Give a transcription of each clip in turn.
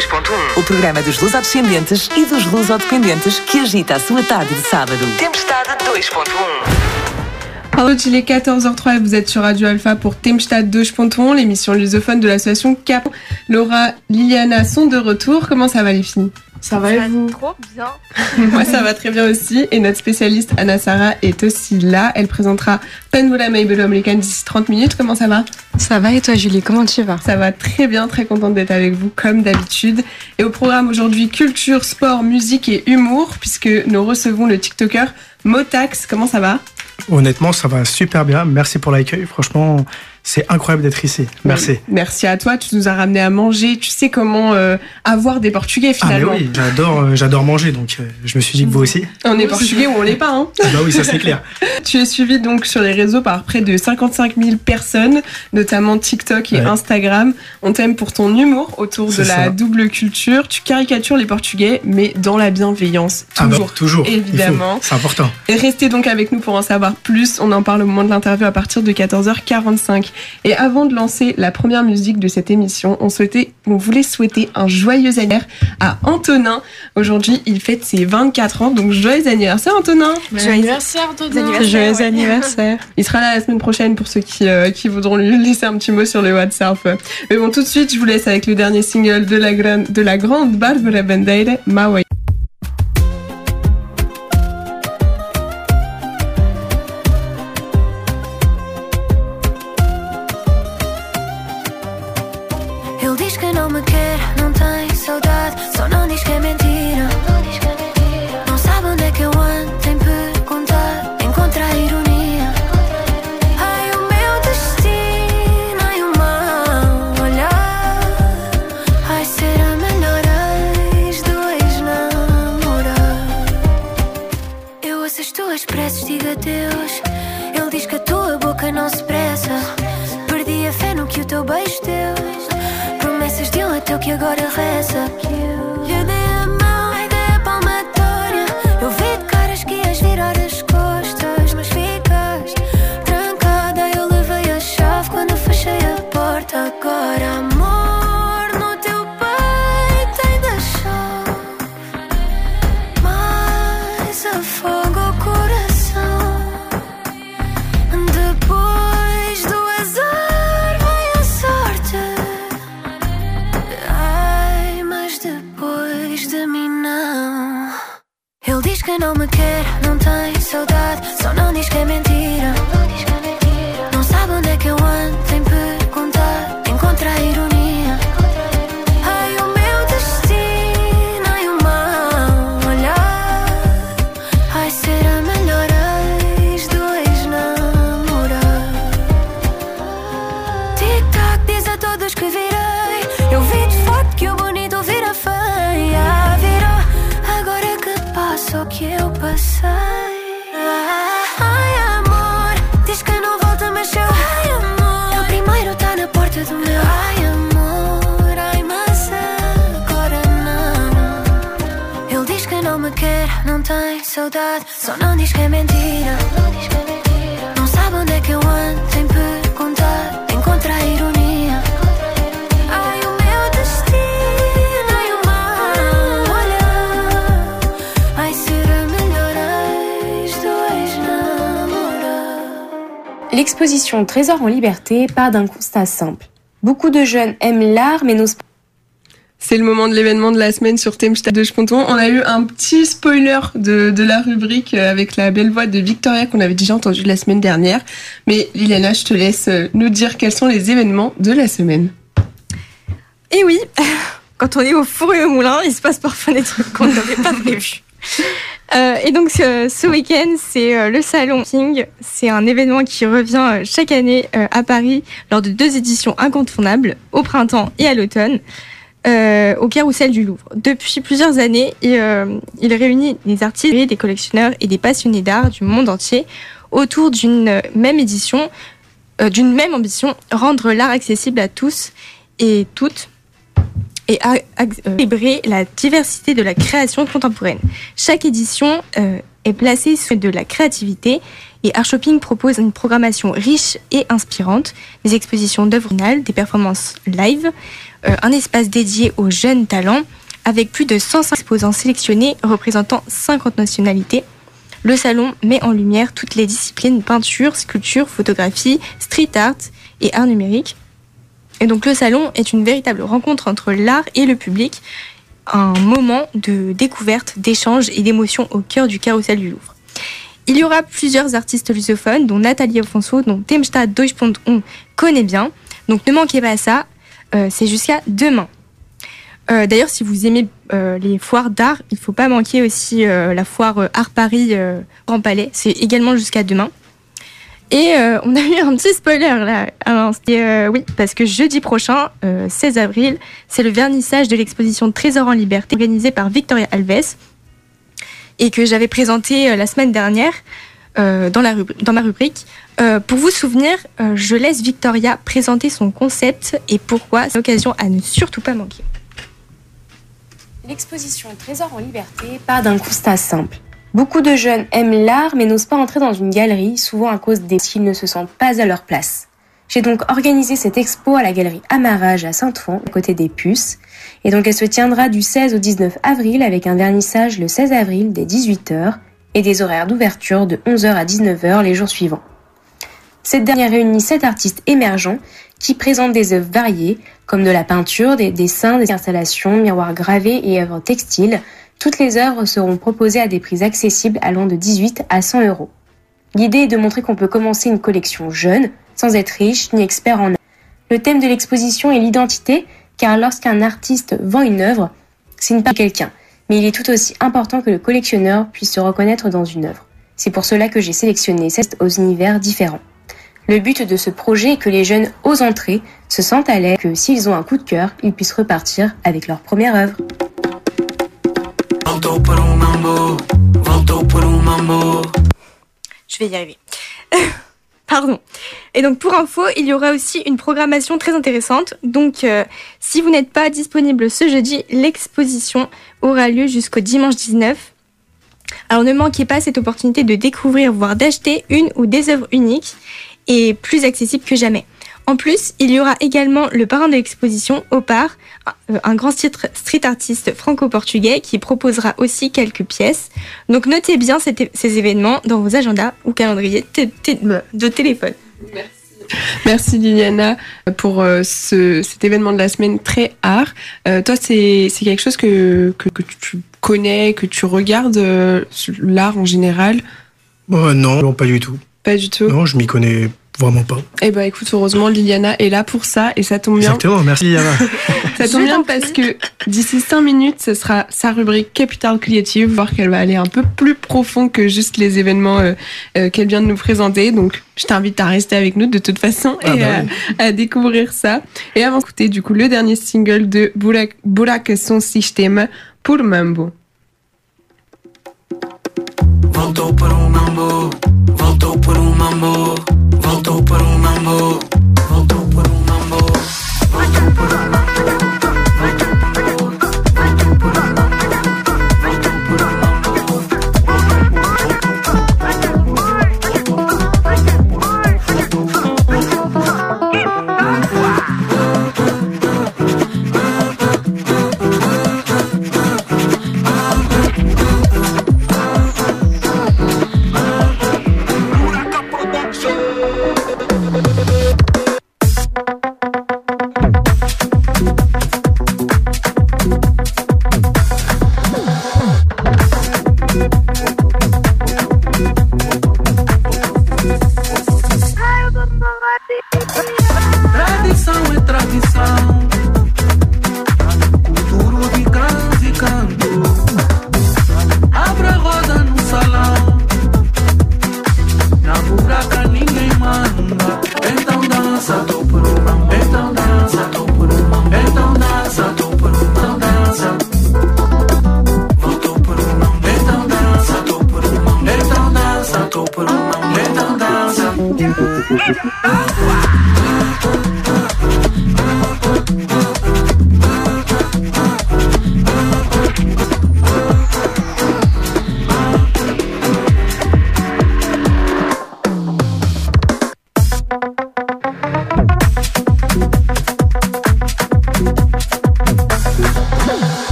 2.1. O programa dos lusodescendentes e dos lusodependentes que agita a sua tarde de sábado. Tempestade 2.1. Allô, il est 14h03 et vous êtes sur Radio Alpha pour Tempestade 2.1, l'émission lusophone de l'association CAP. Laura, Liliana sont de retour. Comment ça va les filles ? Ça va et vous ? Trop bien. Moi ça va très bien aussi. Et notre spécialiste Anna Sarah est aussi là. Elle présentera Penwola Maybello American d'ici 30 minutes. Comment ça va ? Ça va et toi Julie, comment tu vas ? Ça va très bien, très contente d'être avec vous comme d'habitude. Et au programme aujourd'hui, culture, sport, musique et humour, puisque nous recevons le TikToker Motax. Comment ça va ? Honnêtement, ça va super bien. Merci pour l'accueil. Franchement, c'est incroyable d'être ici. Merci. Merci à toi. Tu nous as ramené à manger. Tu sais comment avoir des Portugais finalement. Ah mais oui, j'adore manger. Donc, je me suis dit que vous aussi. On est Portugais ou on l'est pas, hein. Ah bah oui, ça c'est clair. Tu es suivi donc sur les réseaux par près de 55 000 personnes, notamment TikTok et Instagram. On t'aime pour ton humour autour de la double culture. Tu caricatures les Portugais, mais dans la bienveillance. Toujours. Évidemment. C'est important. Et restez donc avec nous pour en savoir plus. On en parle au moment de l'interview à partir de 14h45. Et avant de lancer la première musique de cette émission, on voulait souhaiter un joyeux anniversaire à Antonin. Aujourd'hui, il fête ses 24 ans, donc joyeux anniversaire Antonin. Joyeux anniversaire Antonin. Joyeux anniversaire. Il sera là la semaine prochaine pour ceux qui voudront lui laisser un petit mot sur le WhatsApp. Mais bon, tout de suite, je vous laisse avec le dernier single de la grande Bárbara Bandeira, Maui. Que agora reza. Eu dei a mão e dei a palmatória. Eu vi de caras que ias virar as costas, mas ficaste trancada. Eu levei a chave quando fechei a porta. Agora amor no teu peito ainda chove, mas afoga o coração. Depois do azar vem a sorte. Depois de mim não. Ele diz que não me quer, não tem saudade. Só não diz que é mentira. Não sabe onde é que eu ando, tem perguntado. Encontra a ironia. Ai, o meu destino, ai, o mau olhar. Ai, será melhor as dois namorar. Tic-tac diz a todos que virei. Eu vi de facto que o bonito vira feia. Virou, agora é que passa o que eu passei. Ai amor, diz que não volta mas eu. Ai amor, ele primeiro tá na porta do meu. Ai amor, ai mas agora não. Ele diz que não me quer, não tem saudade. Só não diz que é mentira. Não sabe onde é que eu ando, tem perguntado. Encontra a ironia. L'exposition Trésor en liberté part d'un constat simple. Beaucoup de jeunes aiment l'art mais n'osent pas. C'est le moment de l'événement de la semaine sur Tempestade 2.1. On a eu un petit spoiler de la rubrique avec la belle voix de Victoria qu'on avait déjà entendue la semaine dernière. Mais Liliana, je te laisse nous dire quels sont les événements de la semaine. Et oui, quand on est au four et au moulin, il se passe parfois des trucs qu'on n'avait pas prévus. Et donc ce week-end, c'est le Salon King. C'est un événement qui revient chaque année à Paris lors de 2 éditions incontournables, au printemps et à l'automne, au Carrousel du Louvre. Depuis plusieurs années, il réunit des artistes, des collectionneurs et des passionnés d'art du monde entier autour d'une même édition, d'une même ambition, rendre l'art accessible à tous et toutes, et célébrer la diversité de la création contemporaine. Chaque édition est placée sous de la créativité et Art Shopping propose une programmation riche et inspirante, des expositions d'œuvres originales, des performances live, un espace dédié aux jeunes talents avec plus de 105 exposants sélectionnés représentant 50 nationalités. Le salon met en lumière toutes les disciplines peinture, sculpture, photographie, street art et art numérique. Et donc le salon est une véritable rencontre entre l'art et le public, un moment de découverte, d'échange et d'émotion au cœur du carrousel du Louvre. Il y aura plusieurs artistes lusophones, dont Nathalie Afonso, dont Temsta 2.1 connaît bien. Donc ne manquez pas ça, c'est jusqu'à demain. D'ailleurs, si vous aimez les foires d'art, il ne faut pas manquer aussi la foire Art Paris Grand Palais. C'est également jusqu'à demain. Et on a eu un petit spoiler là. Alors, oui, parce que jeudi prochain, 16 avril, c'est le vernissage de l'exposition Trésor en liberté organisée par Victoria Alves et que j'avais présenté la semaine dernière dans ma rubrique. Pour vous souvenir, je laisse Victoria présenter son concept et pourquoi c'est l'occasion à ne surtout pas manquer. L'exposition Trésor en liberté part d'un constat simple. Beaucoup de jeunes aiment l'art mais n'osent pas entrer dans une galerie, souvent à cause qu'ils ne se sentent pas à leur place. J'ai donc organisé cette expo à la galerie Amarage à Saint-Ouen, à côté des Puces. Et donc elle se tiendra du 16 au 19 avril avec un vernissage le 16 avril dès 18h et des horaires d'ouverture de 11h à 19h les jours suivants. Cette dernière réunit 7 artistes émergents qui présentent des œuvres variées, comme de la peinture, des dessins, des installations, miroirs gravés et œuvres textiles. Toutes les œuvres seront proposées à des prix accessibles allant de 18 à 100 €. L'idée est de montrer qu'on peut commencer une collection jeune, sans être riche ni expert en art. Le thème de l'exposition est l'identité, car lorsqu'un artiste vend une œuvre, c'est une part de quelqu'un. Mais il est tout aussi important que le collectionneur puisse se reconnaître dans une œuvre. C'est pour cela que j'ai sélectionné 7 aux univers différents. Le but de ce projet est que les jeunes osent entrer, se sentent à l'aise, que s'ils ont un coup de cœur, ils puissent repartir avec leur première œuvre. Je vais y arriver. Pardon. Et donc pour info, il y aura aussi une programmation très intéressante. Donc si vous n'êtes pas disponible ce jeudi, l'exposition aura lieu jusqu'au dimanche 19. Alors ne manquez pas cette opportunité de découvrir, voire d'acheter une ou des œuvres uniques et plus accessibles que jamais. En plus, il y aura également le parrain de l'exposition, Opar, un grand street artiste franco-portugais qui proposera aussi quelques pièces. Donc notez bien ces événements dans vos agendas ou calendriers de téléphone. Merci Liliana pour cet événement de la semaine très art. Toi, c'est quelque chose que tu connais, que tu regardes, l'art en général? Non, pas du tout. Pas du tout? Non, je m'y connais vraiment pas. Eh ben écoute, heureusement Liliana est là pour ça et ça tombe bien. Exactement, merci Liliana. Ça tombe bien parce que d'ici 5 minutes, ce sera sa rubrique Capital Creative, voir qu'elle va aller un peu plus profond que juste les événements qu'elle vient de nous présenter. Donc je t'invite à rester avec nous de toute façon à découvrir ça. Et avant d'écouter du coup le dernier single de Buraco Son Systema, Pour Mambo. Voltou por mambo, voltou por mambo, voltou por mambo, voltou por mambo, voltou por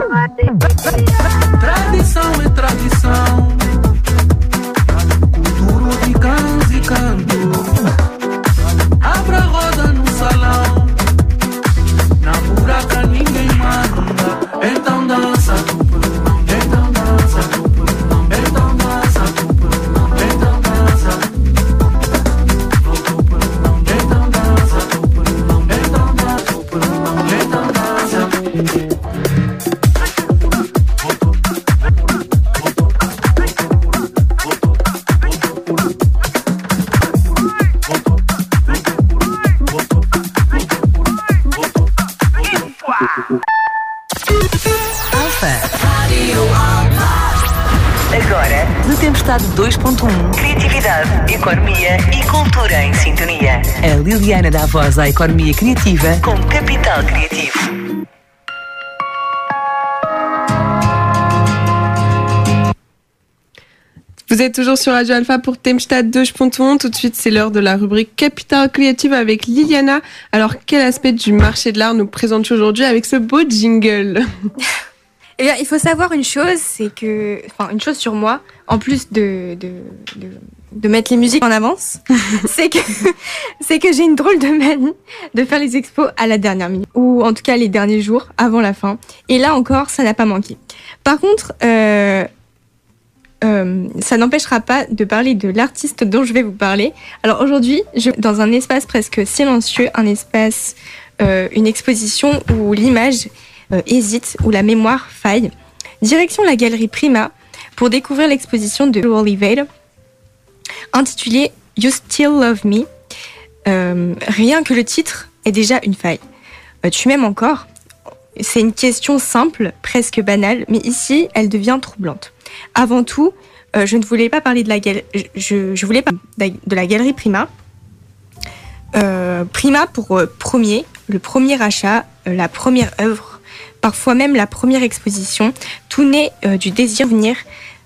Tradição é tradição, cultura de cães e canto. Abra a roda no salão, na buraca ninguém manda. Então dança, então dança, então dança, então dança. Voltou por então dança, então dança, então dança. Agora, no Tempestade 2.1, criatividade, economia e cultura em sintonia. A Liliana dá voz à economia criativa com Capital Criativo. Vous êtes toujours sur Radio Alpha pour Tempestade 2.1. Tout de suite, c'est l'heure de la rubrique Capital Creative avec Liliana. Alors, quel aspect du marché de l'art nous présentes-tu aujourd'hui avec ce beau jingle? Eh bien, il faut savoir une chose, c'est que, enfin, une chose sur moi, en plus de mettre les musiques en avance, c'est que j'ai une drôle de manie de faire les expos à la dernière minute, ou en tout cas les derniers jours avant la fin. Et là encore, ça n'a pas manqué. Par contre, ça n'empêchera pas de parler de l'artiste dont je vais vous parler. Alors aujourd'hui, dans un espace presque silencieux, un espace, une exposition où l'image hésite, où la mémoire faille. Direction la galerie Prima pour découvrir l'exposition de Pedro Oliveira intitulée You Still Love Me. Rien que le titre est déjà une faille. Tu m'aimes encore? C'est une question simple, presque banale, mais ici, elle devient troublante. Avant tout, je ne voulais pas parler de la galerie. Je voulais parler de la galerie Prima. Prima pour le premier achat, la première œuvre, parfois même la première exposition. Tout naît du désir de venir,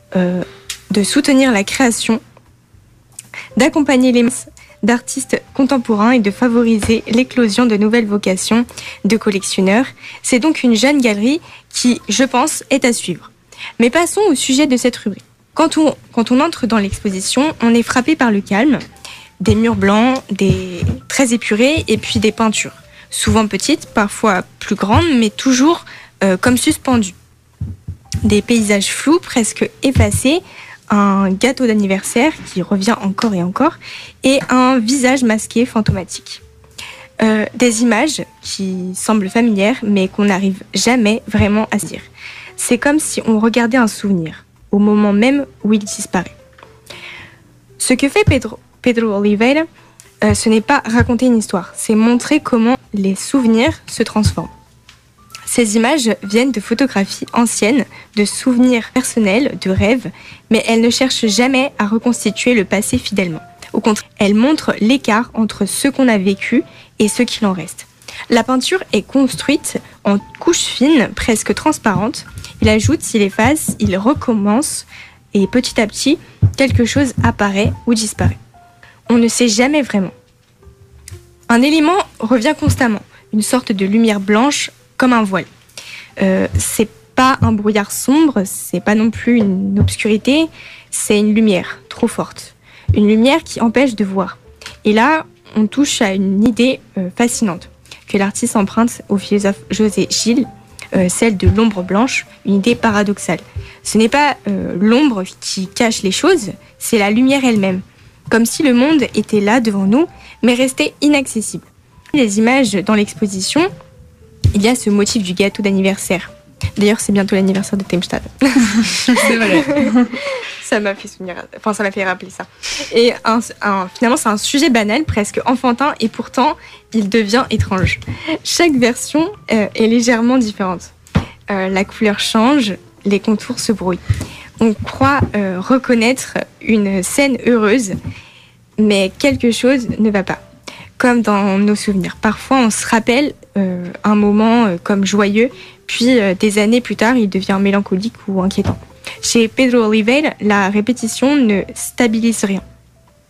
de soutenir la création, d'accompagner les masses d'artistes contemporains et de favoriser l'éclosion de nouvelles vocations de collectionneurs. C'est donc une jeune galerie qui, je pense, est à suivre. Mais passons au sujet de cette rubrique. Quand on entre dans l'exposition, on est frappé par le calme, des murs blancs, très épurés, et puis des peintures, souvent petites, parfois plus grandes, mais toujours comme suspendues. Des paysages flous, presque effacés, un gâteau d'anniversaire qui revient encore et encore, et un visage masqué fantomatique. Des images qui semblent familières, mais qu'on n'arrive jamais vraiment à se dire. C'est comme si on regardait un souvenir, au moment même où il disparaît. Ce que fait Pedro Oliveira, ce n'est pas raconter une histoire, c'est montrer comment les souvenirs se transforment. Ces images viennent de photographies anciennes, de souvenirs personnels, de rêves, mais elles ne cherchent jamais à reconstituer le passé fidèlement. Au contraire, elles montrent l'écart entre ce qu'on a vécu et ce qu'il en reste. La peinture est construite en couches fines, presque transparentes. Il ajoute, il efface, il recommence, et petit à petit, quelque chose apparaît ou disparaît. On ne sait jamais vraiment. Un élément revient constamment, une sorte de lumière blanche comme un voile. C'est pas un brouillard sombre, c'est pas non plus une obscurité, c'est une lumière trop forte. Une lumière qui empêche de voir. Et là, on touche à une idée fascinante que l'artiste emprunte au philosophe José Gil, celle de l'ombre blanche, une idée paradoxale. Ce n'est pas l'ombre qui cache les choses, c'est la lumière elle-même. Comme si le monde était là devant nous, mais restait inaccessible. Les images dans l'exposition, il y a ce motif du gâteau d'anniversaire. D'ailleurs, c'est bientôt l'anniversaire de Tempestade. C'est vrai. Ça m'a fait rappeler ça. Et finalement, c'est un sujet banal, presque enfantin, et pourtant, il devient étrange. Chaque version est légèrement différente. La couleur change, les contours se brouillent. On croit reconnaître une scène heureuse, mais quelque chose ne va pas. Comme dans nos souvenirs. Parfois, on se rappelle un moment comme joyeux, puis des années plus tard, il devient mélancolique ou inquiétant. Chez Pedro Oliveira, la répétition ne stabilise rien.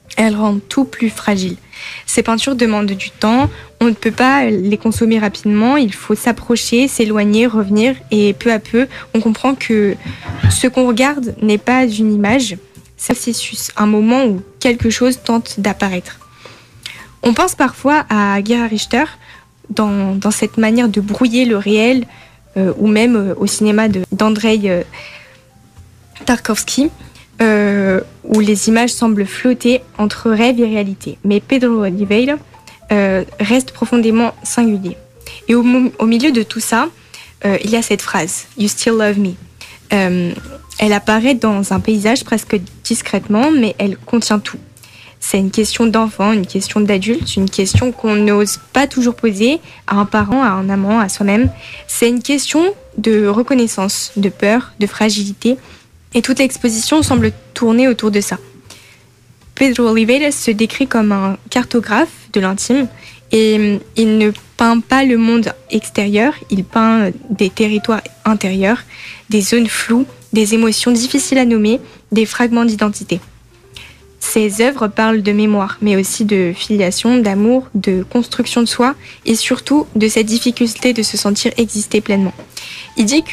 Elles rendent tout plus fragile. Ces peintures demandent du temps, on ne peut pas les consommer rapidement, il faut s'approcher, s'éloigner, revenir, et peu à peu, on comprend que ce qu'on regarde n'est pas une image, c'est un processus, un moment où quelque chose tente d'apparaître. On pense parfois à Gerhard Richter dans cette manière de brouiller le réel, ou même au cinéma d'Andrei Tarkovsky, où les images semblent flotter entre rêve et réalité. Mais Pedro Oliveira reste profondément singulier. Et au milieu de tout ça, il y a cette phrase « You still love me ». Elle apparaît dans un paysage presque discrètement, mais elle contient tout. C'est une question d'enfant, une question d'adulte, une question qu'on n'ose pas toujours poser à un parent, à un amant, à soi-même. C'est une question de reconnaissance, de peur, de fragilité. Et toute l'exposition semble tourner autour de ça. Pedro Oliveira se décrit comme un cartographe de l'intime et il ne peint pas le monde extérieur, il peint des territoires intérieurs, des zones floues, des émotions difficiles à nommer, des fragments d'identité. Ses œuvres parlent de mémoire, mais aussi de filiation, d'amour, de construction de soi et surtout de cette difficulté de se sentir exister pleinement. Il dit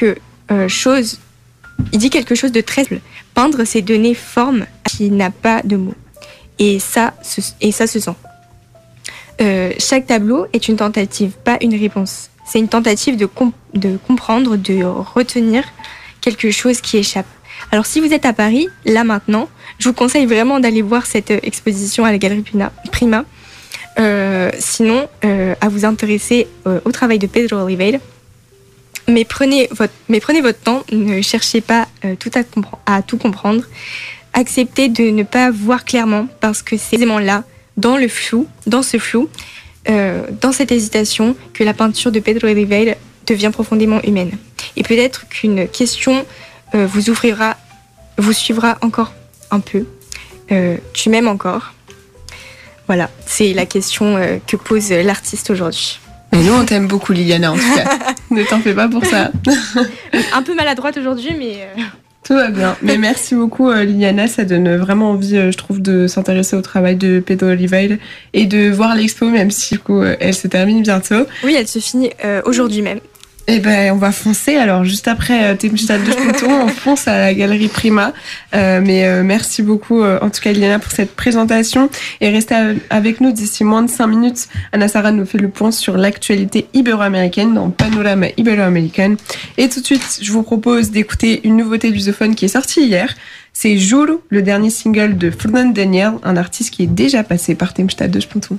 quelque chose de très simple. Peindre, c'est donner forme qui n'a pas de mots. Et ça se sent. Chaque tableau est une tentative, pas une réponse. C'est une tentative de comprendre, de retenir quelque chose qui échappe. Alors si vous êtes à Paris, là maintenant, je vous conseille vraiment d'aller voir cette exposition à la Galerie Prima. Sinon, à vous intéresser au travail de Pedro Oliveira. Mais prenez votre temps, ne cherchez pas à tout comprendre. Acceptez de ne pas voir clairement parce que c'est aisément là, dans ce flou, dans cette hésitation, que la peinture de Pedro Oliveira devient profondément humaine. Et peut-être qu'une question vous suivra encore un peu. Tu m'aimes encore ? Voilà, c'est la question que pose l'artiste aujourd'hui. Mais nous, on t'aime beaucoup, Liliana, en tout cas. Ne t'en fais pas pour ça. Un peu maladroite aujourd'hui, mais... Tout va bien. Mais merci beaucoup, Liliana. Ça donne vraiment envie, je trouve, de s'intéresser au travail de Pedro Oliveira et de voir l'expo, même si, du coup, elle se termine bientôt. Oui, elle se finit aujourd'hui même. Eh ben, on va foncer. Alors, juste après Tempestade de Sponton, on fonce à la Galerie Prima. Mais merci beaucoup, en tout cas, Liliana, pour cette présentation. Et restez avec nous d'ici moins de 5 minutes. Anna Sarah nous fait le point sur l'actualité ibéro-américaine dans Panorama Ibéro-Américaine. Et tout de suite, je vous propose d'écouter une nouveauté lusophone qui est sortie hier. C'est Juro, le dernier single de Fernando Daniel, un artiste qui est déjà passé par Tempestade de Sponton.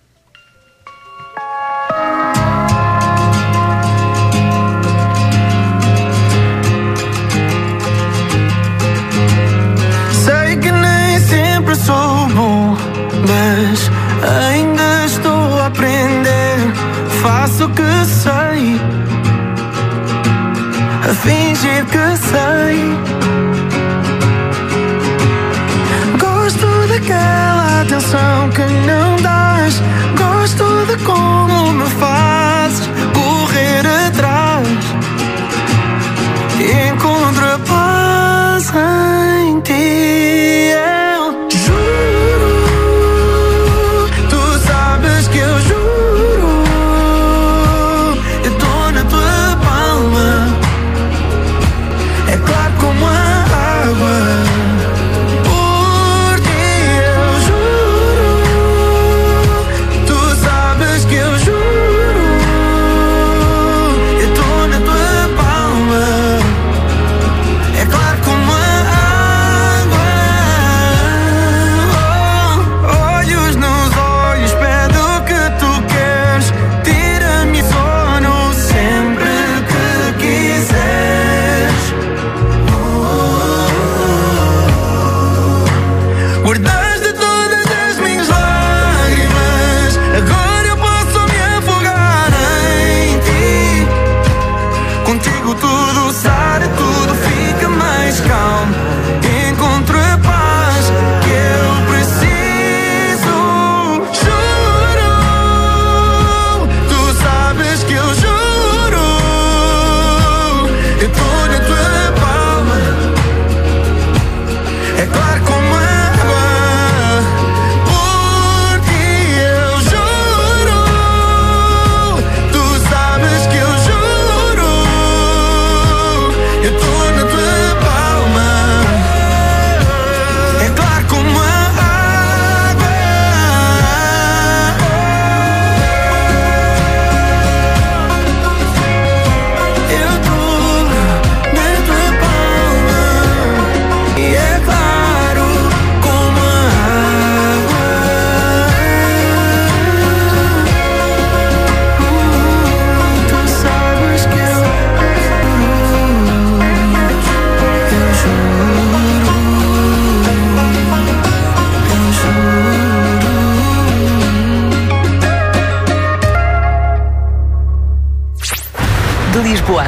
Sou bom, mas ainda estou a aprender. Faço o que sei, a fingir que sei. Gosto daquela atenção que não dás. Gosto de como me fazes correr atrás. Encontro a paz em ti.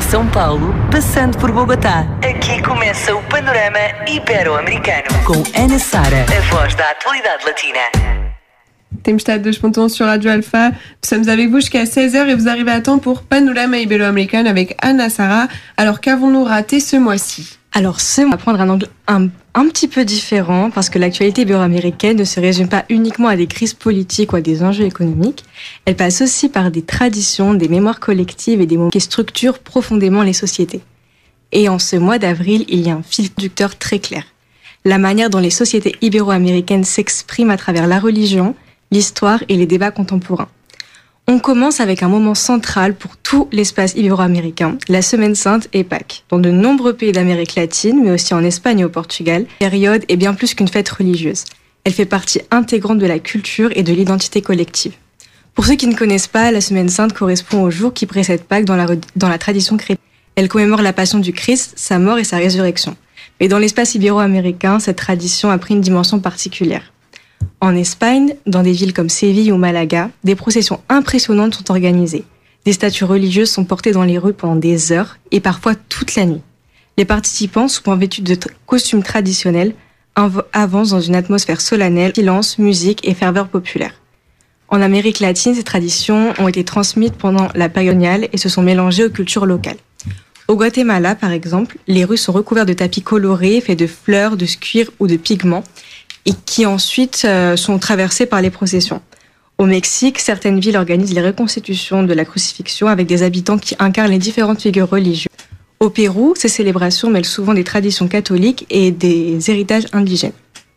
São Paulo, passando por Bogotá. Aqui começa o Panorama Ibero-Americano. Com Ana Sara, a voz da atualidade latina. Tempestade 2.1 sur Radio Alpha. Nous sommes avec vous jusqu'à 16h et vous arrivez à temps pour Panorama Ibero-Americano avec Ana Sara. Alors qu'avons-nous raté ce mois-ci ? Alors on va prendre un angle un petit peu différent parce que l'actualité ibéro-américaine ne se résume pas uniquement à des crises politiques ou à des enjeux économiques. Elle passe aussi par des traditions, des mémoires collectives et des moments qui structurent profondément les sociétés. Et en ce mois d'avril, il y a un fil conducteur très clair. La manière dont les sociétés ibéro-américaines s'expriment à travers la religion, l'histoire et les débats contemporains. On commence avec un moment central pour tout l'espace ibéro-américain, la Semaine Sainte et Pâques. Dans de nombreux pays d'Amérique latine, mais aussi en Espagne et au Portugal, la période est bien plus qu'une fête religieuse. Elle fait partie intégrante de la culture et de l'identité collective. Pour ceux qui ne connaissent pas, la Semaine Sainte correspond au jour qui précède Pâques dans la tradition chrétienne. Elle commémore la passion du Christ, sa mort et sa résurrection. Mais dans l'espace ibéro-américain, cette tradition a pris une dimension particulière. En Espagne, dans des villes comme Séville ou Malaga, des processions impressionnantes sont organisées. Des statues religieuses sont portées dans les rues pendant des heures et parfois toute la nuit. Les participants, souvent vêtus de costumes traditionnels, avancent dans une atmosphère solennelle, silence, musique et ferveur populaire. En Amérique latine, ces traditions ont été transmises pendant la période coloniale et se sont mélangées aux cultures locales. Au Guatemala, par exemple, les rues sont recouvertes de tapis colorés, faits de fleurs, de cuir ou de pigments, et qui ensuite sont traversées par les processions. Au Mexique, certaines villes organisent les reconstitutions de la crucifixion avec des habitants qui incarnent les différentes figures religieuses. Au Pérou, ces célébrations mêlent souvent des traditions catholiques et des héritages indigènes.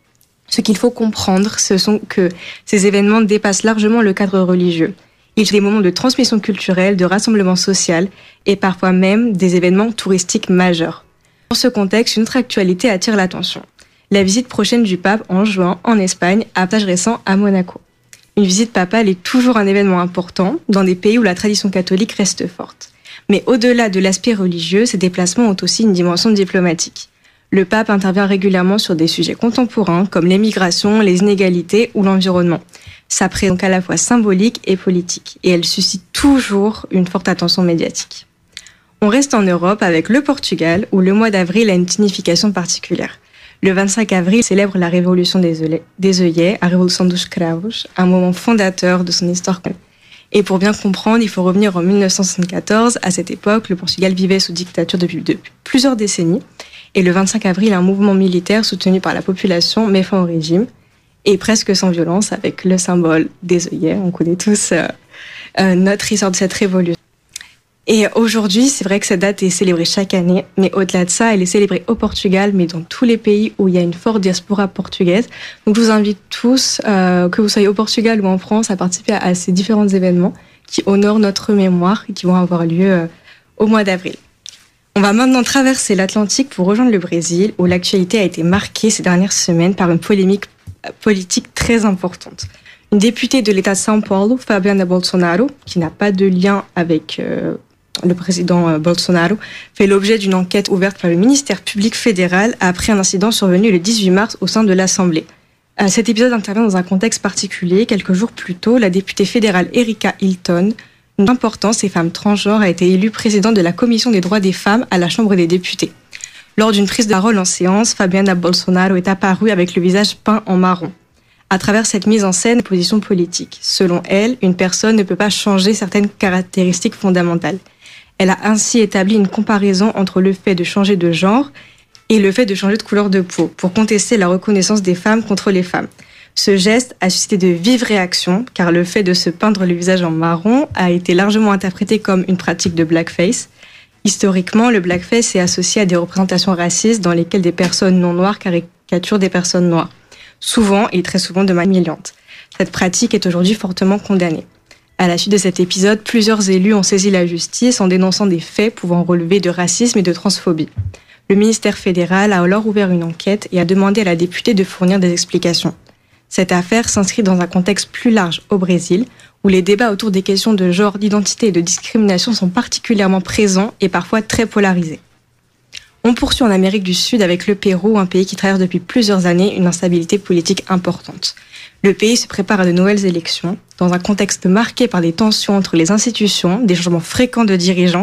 Ce qu'il faut comprendre, ce sont que ces événements dépassent largement le cadre religieux. Ils sont des moments de transmission culturelle, de rassemblement social et parfois même des événements touristiques majeurs. Dans ce contexte, une autre actualité attire l'attention. La visite prochaine du pape en juin en Espagne, à passage récent à Monaco. Une visite papale est toujours un événement important dans des pays où la tradition catholique reste forte. Mais au-delà de l'aspect religieux, ces déplacements ont aussi une dimension diplomatique. Le pape intervient régulièrement sur des sujets contemporains comme l'émigration, les inégalités ou l'environnement. Sa présence est donc à la fois symbolique et politique, et elle suscite toujours une forte attention médiatique. On reste en Europe avec le Portugal, où le mois d'avril a une signification particulière. Le 25 avril célèbre la révolution des œillets, a Revolução dos Cravos, un moment fondateur de son histoire. Et pour bien comprendre, il faut revenir en 1974. À cette époque, le Portugal vivait sous dictature depuis plusieurs décennies. Et le 25 avril, un mouvement militaire soutenu par la population met fin au régime, et presque sans violence, avec le symbole des œillets. On connaît tous notre histoire de cette révolution. Et aujourd'hui, c'est vrai que cette date est célébrée chaque année, mais au-delà de ça, elle est célébrée au Portugal, mais dans tous les pays où il y a une forte diaspora portugaise. Donc je vous invite tous, que vous soyez au Portugal ou en France, à participer à ces différents événements qui honorent notre mémoire et qui vont avoir lieu au mois d'avril. On va maintenant traverser l'Atlantique pour rejoindre le Brésil, où l'actualité a été marquée ces dernières semaines par une polémique politique très importante. Une députée de l'État de São Paulo, Fabiana Bolsonaro, qui n'a pas de lien avec le président Bolsonaro, fait l'objet d'une enquête ouverte par le ministère public fédéral après un incident survenu le 18 mars au sein de l'Assemblée. Cet épisode intervient dans un contexte particulier. Quelques jours plus tôt, la députée fédérale Erika Hilton, une importance et femme transgenre, a été élue présidente de la Commission des droits des femmes à la Chambre des députés. Lors d'une prise de parole en séance, Fabiana Bolsonaro est apparue avec le visage peint en marron. À travers cette mise en scène, position politique. Selon elle, une personne ne peut pas changer certaines caractéristiques fondamentales. Elle a ainsi établi une comparaison entre le fait de changer de genre et le fait de changer de couleur de peau pour contester la reconnaissance des femmes contre les femmes. Ce geste a suscité de vives réactions car le fait de se peindre le visage en marron a été largement interprété comme une pratique de blackface. Historiquement, le blackface est associé à des représentations racistes dans lesquelles des personnes non noires caricaturent des personnes noires, souvent et très souvent de manière humiliante. Cette pratique est aujourd'hui fortement condamnée. À la suite de cet épisode, plusieurs élus ont saisi la justice en dénonçant des faits pouvant relever de racisme et de transphobie. Le ministère fédéral a alors ouvert une enquête et a demandé à la députée de fournir des explications. Cette affaire s'inscrit dans un contexte plus large au Brésil, où les débats autour des questions de genre, d'identité et de discrimination sont particulièrement présents et parfois très polarisés. On poursuit en Amérique du Sud avec le Pérou, un pays qui traverse depuis plusieurs années une instabilité politique importante. Le pays se prépare à de nouvelles élections, dans un contexte marqué par des tensions entre les institutions, des changements fréquents de dirigeants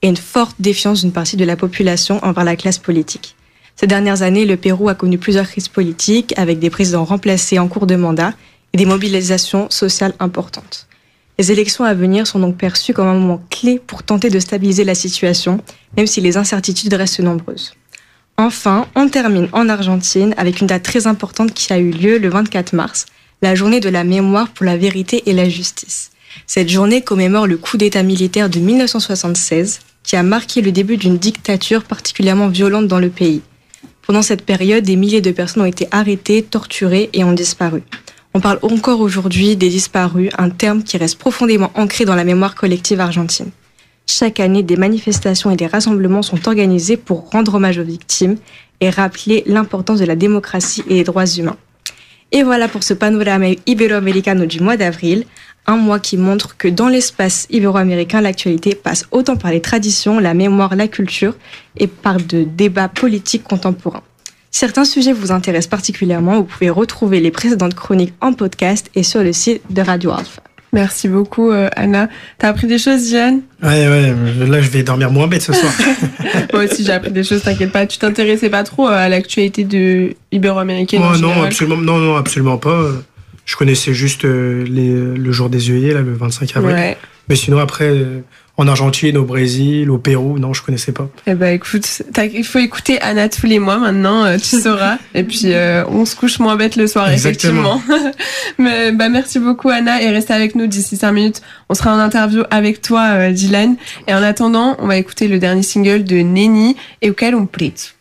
et une forte défiance d'une partie de la population envers la classe politique. Ces dernières années, le Pérou a connu plusieurs crises politiques avec des présidents remplacés en cours de mandat et des mobilisations sociales importantes. Les élections à venir sont donc perçues comme un moment clé pour tenter de stabiliser la situation, même si les incertitudes restent nombreuses. Enfin, on termine en Argentine avec une date très importante qui a eu lieu le 24 mars, la journée de la mémoire pour la vérité et la justice. Cette journée commémore le coup d'État militaire de 1976 qui a marqué le début d'une dictature particulièrement violente dans le pays. Pendant cette période, des milliers de personnes ont été arrêtées, torturées et ont disparu. On parle encore aujourd'hui des disparus, un terme qui reste profondément ancré dans la mémoire collective argentine. Chaque année, des manifestations et des rassemblements sont organisés pour rendre hommage aux victimes et rappeler l'importance de la démocratie et des droits humains. Et voilà pour ce panorama ibero-americano du mois d'avril, un mois qui montre que dans l'espace ibéro-américain, l'actualité passe autant par les traditions, la mémoire, la culture et par de débats politiques contemporains. Certains sujets vous intéressent particulièrement, vous pouvez retrouver les précédentes chroniques en podcast et sur le site de Radio Alpha. Merci beaucoup, Anna. T'as appris des choses, Diane ? Ouais, là je vais dormir moins bête ce soir. Moi aussi, j'ai appris des choses, t'inquiète pas. Tu t'intéressais pas trop à l'actualité ibéro-américaine en général ? Non, absolument pas. Je connaissais juste le jour des œillets, là, le 25 avril. Ouais. Mais sinon, après, en Argentine, au Brésil, au Pérou, non, je connaissais pas. Eh ben, écoute, il faut écouter Anna tous les mois maintenant, tu sauras. Et puis, on se couche moins bête le soir, effectivement. Mais, merci beaucoup, Anna, et restez avec nous d'ici 5 minutes. On sera en interview avec toi, Dylan. Et en attendant, on va écouter le dernier single de Nenny, et auquel on Preto.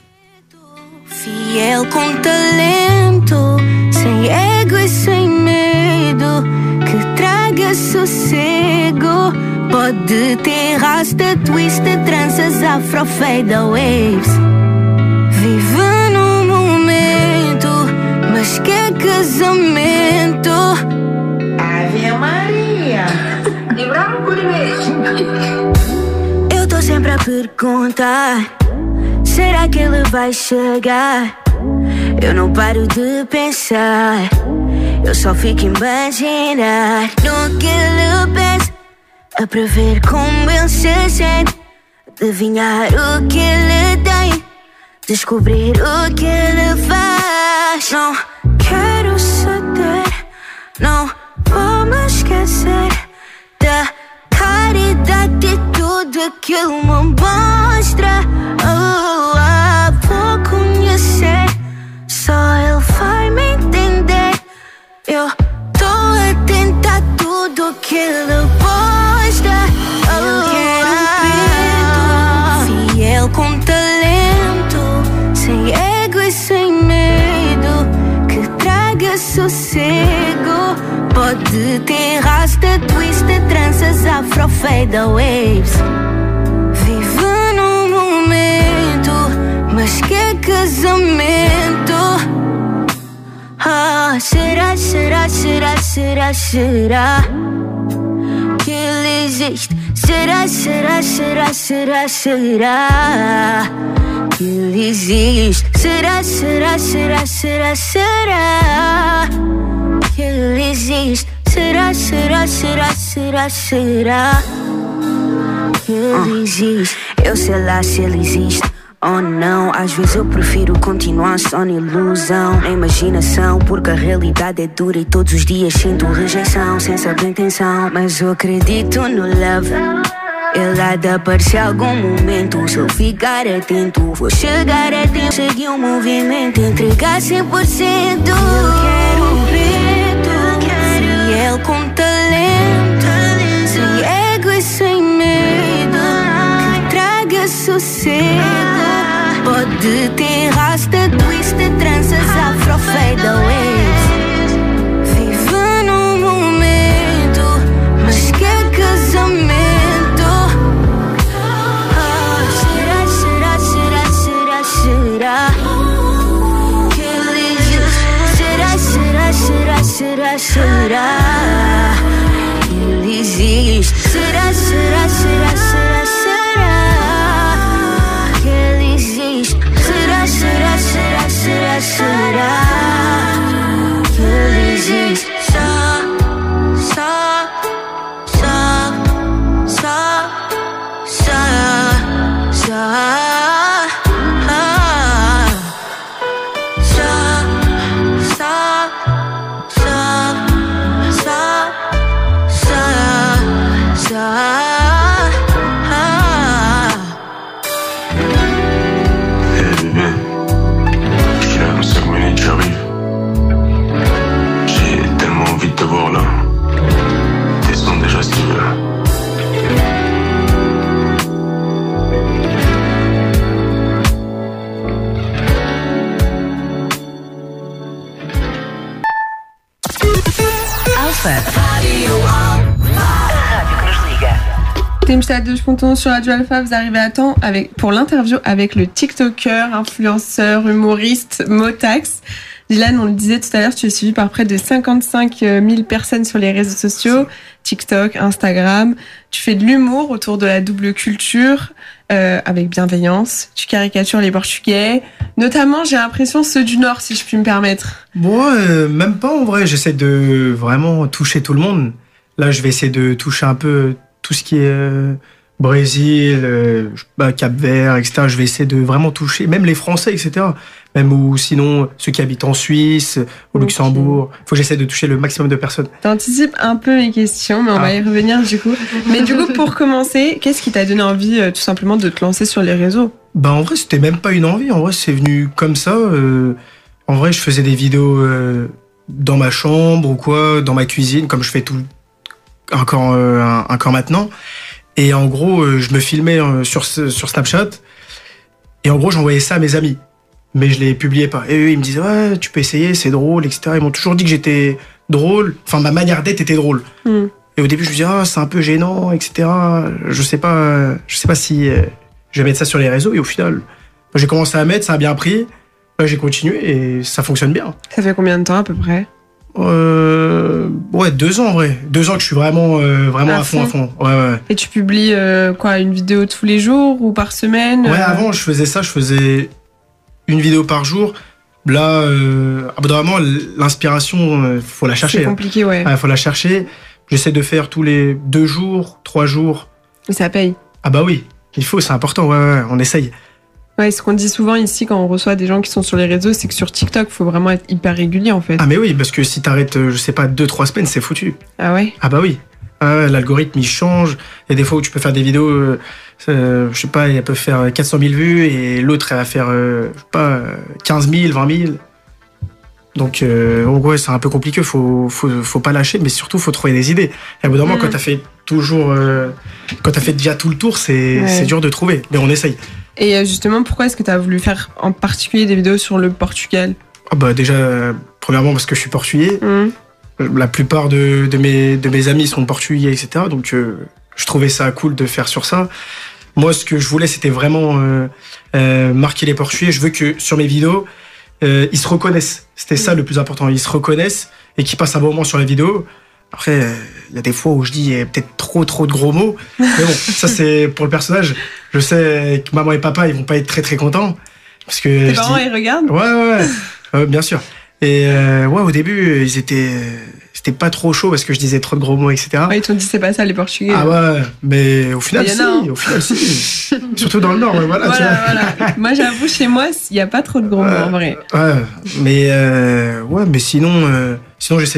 Fiel com talento, sem ego e sem medo, que traga sossego. Pode ter rasta, twist, tranças, afro, fade waves. Vive no momento, mas que casamento. Ave Maria, de branco de beijo. Eu tô sempre a perguntar, será que ele vai chegar? Eu não paro de pensar, eu só fico a imaginar no que ele pensa, a prever como ele se sente, adivinhar o que ele tem, descobrir o que ele faz. Não quero saber, não vou me esquecer da caridade e tudo aquilo me mostra. Vou conhecer, só ele vai me entender. Eu tô atenta a tudo que ele posta. Eu quero Preto, fiel com talento, sem ego e sem medo, que traga sossego. Pode ter rasta, twist, tranças, afro, fade waves. Vive no momento, mas que casamento. Será que ele existe? Será que ele existe? Será que ele existe? Será que ele existe? Eu sei lá se ele existe ou não. Às vezes eu prefiro continuar só na ilusão, na imaginação, porque a realidade é dura e todos os dias sinto rejeição, sem saber intenção. Mas eu acredito no love, ele há de aparecer algum momento. Se eu ficar atento, vou chegar a tempo, seguir o movimento, entregar 100%. Eu quero Preto, fiel com talento, sem ego e sem medo, que traga sossego. Pode ter rasta, twist, tranças, afro, fade waves. Vive no momento, mas que casamento. Será que ele existe? Será que ele existe? Será que ele existe? Será que ele existe? Só Alfa. A rádio que nos liga. Temos estado 2.1 sur Radio Alpha, vous arrivez à temps pour l'interview avec le TikToker, influenceur, humoriste Motax. Dylan, on le disait tout à l'heure, tu es suivi par près de 55 000 personnes sur les réseaux sociaux, TikTok, Instagram. Tu fais de l'humour autour de la double culture, avec bienveillance. Tu caricatures les Portugais, notamment, j'ai l'impression, ceux du Nord, si je puis me permettre. Moi, même pas en vrai. J'essaie de vraiment toucher tout le monde. Là, je vais essayer de toucher un peu tout ce qui est Brésil, Cap-Vert, etc. Je vais essayer de vraiment toucher, même les Français, etc. Même ou sinon ceux qui habitent en Suisse, au Luxembourg. Faut que j'essaie de toucher le maximum de personnes. T'anticipes un peu mes questions, mais on va y revenir du coup. Mais du coup, pour commencer, qu'est-ce qui t'a donné envie tout simplement de te lancer sur les réseaux ? En vrai, c'était même pas une envie. En vrai, c'est venu comme ça. En vrai, je faisais des vidéos dans ma chambre ou quoi, dans ma cuisine, comme je fais encore maintenant. Et en gros, je me filmais sur Snapchat. Et en gros, j'envoyais ça à mes amis. Mais je les publiais pas. Et eux, ils me disaient, ouais, tu peux essayer, c'est drôle, etc. Ils m'ont toujours dit que j'étais drôle. Enfin, ma manière d'être était drôle. Et au début, je me disais, c'est un peu gênant, etc. Je sais pas si je vais mettre ça sur les réseaux. Et au final, j'ai commencé à mettre, ça a bien pris. J'ai continué et ça fonctionne bien. Ça fait combien de temps à peu près ? 2 ans en vrai. 2 ans que je suis vraiment à fond. Ouais. Et tu publies une vidéo tous les jours ou par semaine ? Ouais, avant je faisais une vidéo par jour. Là, vraiment l'inspiration, faut la chercher. C'est compliqué, ouais. Faut la chercher. J'essaie de faire tous les 2 jours, 3 jours. Et ça paye ? Ah bah oui, il faut, c'est important, ouais, on essaye. Ouais, ce qu'on dit souvent ici quand on reçoit des gens qui sont sur les réseaux, c'est que sur TikTok, faut vraiment être hyper régulier en fait. Ah mais oui, parce que si t'arrêtes, 2-3 semaines, c'est foutu. Ah ouais ? Ah bah oui. L'algorithme, il change. Il y a des fois où tu peux faire des vidéos, je sais pas, elle peut faire 400 000 vues et l'autre, elle va faire, 15 000, 20 000. Donc, ouais, c'est un peu compliqué. Faut pas lâcher, mais surtout, faut trouver des idées. Et à bout d'un moment, quand t'as fait déjà tout le tour, c'est dur de trouver. Mais on essaye. Et justement, pourquoi est-ce que tu as voulu faire en particulier des vidéos sur le Portugal ? Déjà, premièrement, parce que je suis portugais. La plupart de mes amis sont portugais, etc. Donc, je trouvais ça cool de faire sur ça. Moi, ce que je voulais, c'était vraiment marquer les Portugais. Je veux que sur mes vidéos, ils se reconnaissent. C'était ça le plus important. Ils se reconnaissent et qu'ils passent un bon moment sur la vidéo. Après, il y a des fois où je dis peut-être trop de gros mots. Mais bon, ça c'est pour le personnage. Je sais que maman et papa, ils vont pas être très très contents. Parce que tes parents, ils regardent ? Ouais, bien sûr. Et au début, c'était pas trop chaud parce que je disais trop de gros mots, etc. Ouais, ils t'ont dit c'est pas ça les Portugais. Ah ouais, mais au final, si. Surtout dans le Nord, voilà. Moi, j'avoue, chez moi, il y a pas trop de gros mots en vrai. Ouais, mais sinon j'essaie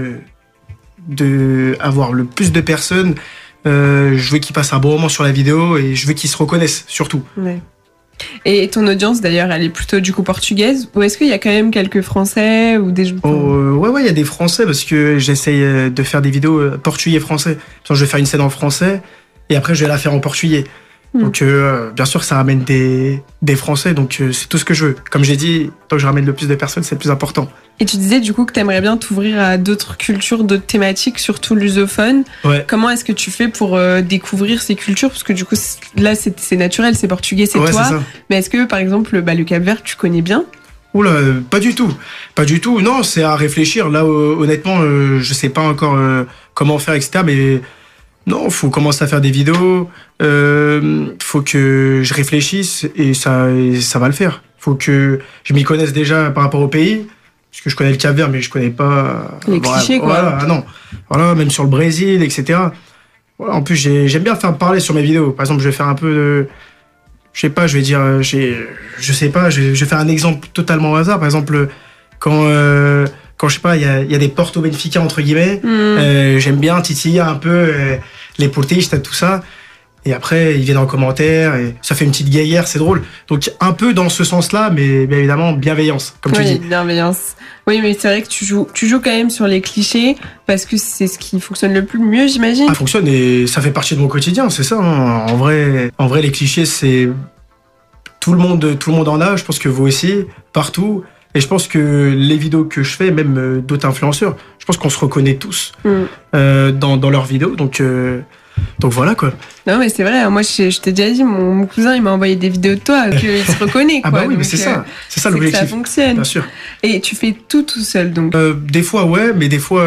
de avoir le plus de personnes. Je veux qu'ils passent un bon moment sur la vidéo et je veux qu'ils se reconnaissent surtout. Ouais. Et ton audience d'ailleurs, elle est plutôt du coup portugaise ou est-ce qu'il y a quand même quelques Français ou des gens ? Ouais, il y a des Français parce que j'essaye de faire des vidéos portugais-français. Je vais faire une scène en français et après je vais la faire en portugais. Donc bien sûr que ça ramène des Français, donc c'est tout ce que je veux. Comme j'ai dit, tant que je ramène le plus de personnes, c'est le plus important. Et tu disais du coup que tu aimerais bien t'ouvrir à d'autres cultures, d'autres thématiques, surtout lusophone. Ouais. Comment est-ce que tu fais pour découvrir ces cultures ? Parce que du coup, là, c'est naturel, c'est portugais, c'est toi. C'est ça. Mais est-ce que, par exemple, le Cap-Vert, tu connais bien ? Oula, pas du tout. Non, c'est à réfléchir. Là, honnêtement, je sais pas encore comment faire, etc. Mais non, faut commencer à faire des vidéos. Faut que je réfléchisse et ça va le faire. Faut que je m'y connaisse déjà par rapport au pays. Parce que je connais le Cap-Vert, mais je connais pas... Les clichés, quoi. Voilà, non. Voilà, même sur le Brésil, etc. Voilà, en plus, j'aime bien faire parler sur mes vidéos. Par exemple, je vais faire un peu de... Je sais pas, je vais dire... Je sais pas, je vais faire un exemple totalement au hasard. Par exemple, quand je sais pas, il y a des Porto Benfica, entre guillemets, j'aime bien titiller un peu les portistes, tout ça. Et après, ils viennent en commentaire et ça fait une petite guéguerre, c'est drôle. Donc, un peu dans ce sens-là, mais bien évidemment, bienveillance, comme tu dis. Oui, bienveillance. Oui, mais c'est vrai que tu joues quand même sur les clichés parce que c'est ce qui fonctionne le plus mieux, j'imagine. Ça fonctionne et ça fait partie de mon quotidien, c'est ça. Hein. En vrai, les clichés, c'est tout le monde en a. Je pense que vous aussi, partout. Et je pense que les vidéos que je fais, même d'autres influenceurs, je pense qu'on se reconnaît tous dans leurs vidéos. Donc voilà quoi. Non mais c'est vrai, moi je t'ai déjà dit, mon cousin il m'a envoyé des vidéos de toi, qu'il se reconnaît quoi. Ah bah oui, donc, mais c'est ça l'objectif. Que ça fonctionne. Bien sûr. Et tu fais tout seul donc. Des fois ouais, mais des fois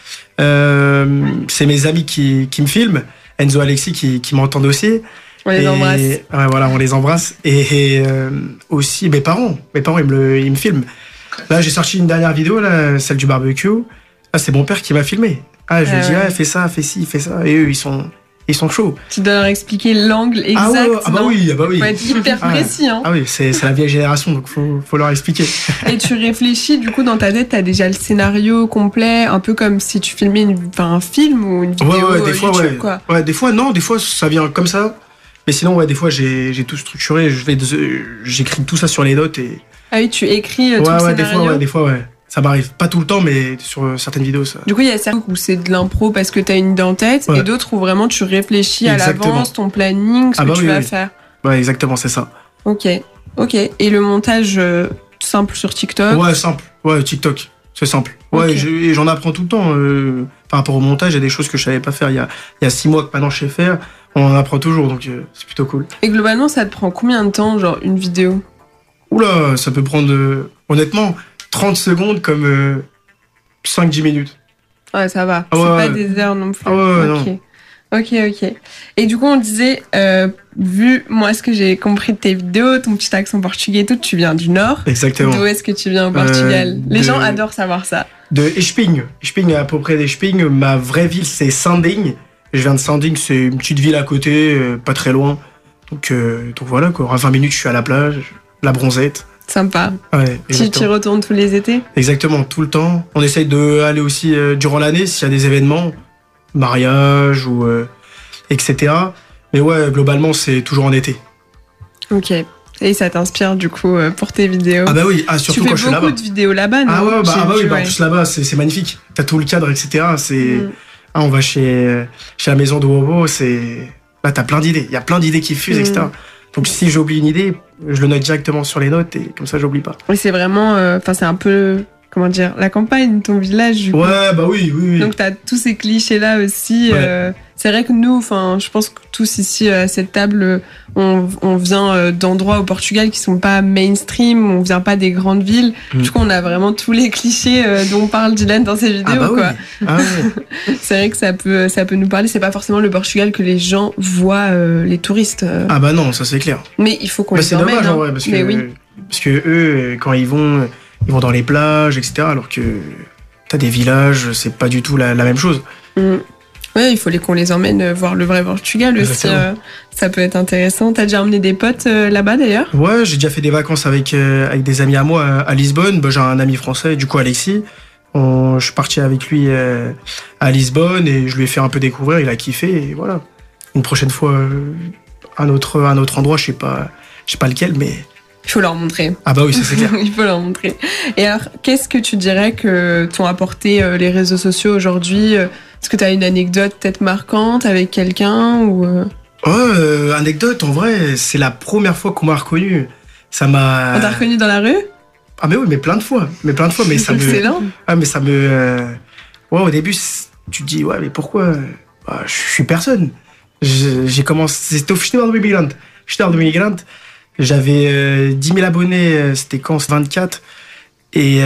c'est mes amis qui me filment, Enzo, Alexis qui m'entendent aussi. On les embrasse. Ouais, voilà, on les embrasse. Et aussi mes parents ils me filment. Là, j'ai sorti une dernière vidéo, là, celle du barbecue. Ah, c'est mon père qui m'a filmé. Ah, je lui dis, fais ça, fais ci, fais ça. Et eux, ils sont chauds. Tu dois leur expliquer l'angle exact. Ah bah oui. Faut être hyper précis. Hein. Ah oui, c'est la vieille génération, donc faut leur expliquer. Et tu réfléchis, du coup, dans ta tête, t'as déjà le scénario complet, un peu comme si tu filmais un film ou une vidéo des fois, YouTube, quoi. Ouais, des fois, non, des fois, ça vient comme ça. Mais sinon, ouais, des fois, j'ai tout structuré. J'écris tout ça sur les notes et... Ah oui, tu écris tout le scénario. Des fois, ouais. Ça m'arrive pas tout le temps, mais sur certaines vidéos, ça. Du coup, il y a certains où c'est de l'impro parce que t'as une idée en tête, et d'autres où vraiment tu réfléchis à l'avance, ton planning, ce que tu vas faire. Ouais, exactement, c'est ça. Ok. Et le montage simple sur TikTok? Ouais, simple. Ouais, TikTok. C'est simple. Ouais, et j'en apprends tout le temps. Par rapport au montage, il y a des choses que je savais pas faire il y a 6 mois que maintenant je sais faire. On en apprend toujours, donc c'est plutôt cool. Et globalement, ça te prend combien de temps, genre une vidéo? Oula, ça peut prendre, honnêtement, 30 secondes comme 5-10 minutes. Ouais, ça va. Ah, c'est pas des heures non plus. Ah ouais, ok. Non. Ok. Et du coup, on disait, vu moi ce que j'ai compris de tes vidéos, ton petit accent portugais et tout, tu viens du Nord. Exactement. D'où est-ce que tu viens au Portugal? Les gens adorent savoir ça. De Espinho. Espinho, à peu près d'Espinho. Ma vraie ville, c'est Sandinho. Je viens de Sandinho, c'est une petite ville à côté, pas très loin. Donc voilà, quoi. À 20 minutes, je suis à la plage, la bronzette. Sympa. Ouais, tu retournes tous les étés? Exactement, tout le temps. On essaye d'aller aussi durant l'année s'il y a des événements, mariage ou etc. Mais ouais, globalement, c'est toujours en été. Ok. Et ça t'inspire du coup pour tes vidéos? Ah bah oui, surtout quand je suis là-bas. Tu fais beaucoup de vidéos là-bas, non? Ah ouais, en plus là-bas, c'est magnifique. T'as tout le cadre, etc. On va chez la maison de Wobo, là t'as plein d'idées. Il y a plein d'idées qui fusent, etc. Donc si j'oublie une idée, je le note directement sur les notes et comme ça j'oublie pas. Et c'est vraiment, c'est un peu, comment dire, la campagne, ton village. Du coup. Ouais, bah oui. Donc t'as tous ces clichés là aussi. Ouais. C'est vrai que nous, je pense que tous ici à cette table, on vient d'endroits au Portugal qui sont pas mainstream, on vient pas des grandes villes. Du coup, on a vraiment tous les clichés dont parle Dylan dans ses vidéos, quoi. Oui. Ah ouais. C'est vrai que ça peut nous parler. C'est pas forcément le Portugal que les gens voient, les touristes. Ah bah non, ça c'est clair. Mais il faut qu'on les emmène. C'est dommage, en vrai, parce que eux, quand ils vont dans les plages, etc. Alors que t'as des villages, c'est pas du tout la même chose. Ouais, il faut qu'on les emmène voir le vrai Portugal aussi. Ça peut être intéressant. T'as déjà emmené des potes là-bas d'ailleurs? Ouais, j'ai déjà fait des vacances avec des amis à moi à Lisbonne. J'ai un ami français, du coup Alexis. Je suis parti avec lui à Lisbonne et je lui ai fait un peu découvrir. Il a kiffé et voilà. Une prochaine fois, un autre endroit, je sais pas lequel, mais. Il faut leur montrer. Ah bah oui, ça c'est clair. Il faut leur montrer. Et alors, qu'est-ce que tu dirais que t'ont apporté les réseaux sociaux aujourd'hui? Est-ce que t'as une anecdote peut-être marquante avec quelqu'un ou anecdote, en vrai, c'est la première fois qu'on m'a reconnu. Ça m'a... On t'a reconnu dans la rue? Ah mais oui, mais plein de fois. Mais ça Excellent. Ah mais ça me... Ouais, au début, tu te dis, ouais, mais pourquoi? Je suis personne. J'ai commencé... C'était au Festival de Migrant. J'avais 10 000 abonnés, c'était quand? 24. Et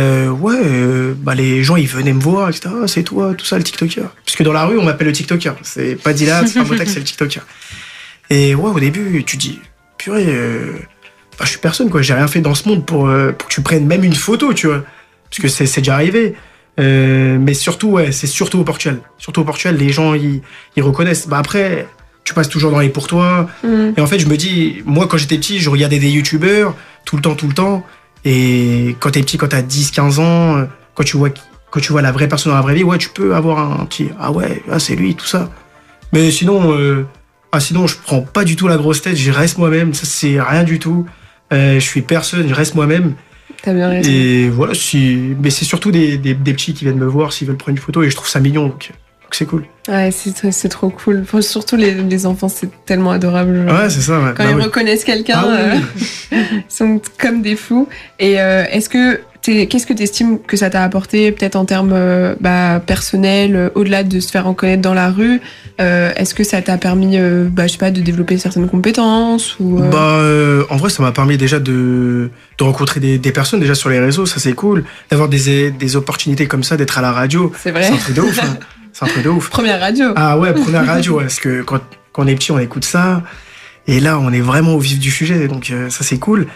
les gens, ils venaient me voir, etc. Ah, c'est toi, tout ça, le TikToker. Parce que dans la rue, on m'appelle le TikToker. C'est pas Dylan, c'est pas Botax, c'est le TikToker. Et ouais, au début, tu dis, purée, je suis personne, quoi. J'ai rien fait dans ce monde pour que tu prennes même une photo, tu vois. Parce que c'est déjà arrivé. Mais surtout, c'est surtout au Portugal. Surtout au Portugal, les gens, ils reconnaissent. Après... Tu passes toujours dans les pour toi. Et en fait, je me dis, moi, quand j'étais petit, je regardais des youtubeurs tout le temps. Et quand t'es petit, quand t'as 10, 15 ans, quand tu vois la vraie personne dans la vraie vie, ouais, tu peux avoir un petit, c'est lui, tout ça. Mais sinon, je prends pas du tout la grosse tête, je reste moi-même, ça c'est rien du tout. Je suis personne, je reste moi-même. T'as bien raison. Et voilà, mais c'est surtout des petits qui viennent me voir s'ils veulent prendre une photo et je trouve ça mignon, donc c'est cool. Ouais, c'est trop cool. Surtout les enfants, c'est tellement adorable. Ouais, c'est ça. Ouais. Quand ils reconnaissent quelqu'un, ils sont comme des fous. Et est-ce que Qu'est-ce que tu estimes que ça t'a apporté, peut-être en termes personnels, au-delà de se faire en connaître dans la rue? Est-ce que ça t'a permis, je sais pas, de développer certaines compétences ou en vrai, ça m'a permis déjà de rencontrer des personnes déjà sur les réseaux, ça c'est cool. D'avoir des opportunités comme ça, d'être à la radio. C'est vrai. C'est un truc de ouf. Hein. C'est un truc de ouf. Première radio. Ah ouais, première radio. Parce que quand on est petit, on écoute ça. Et là, on est vraiment au vif du sujet. Donc ça c'est cool.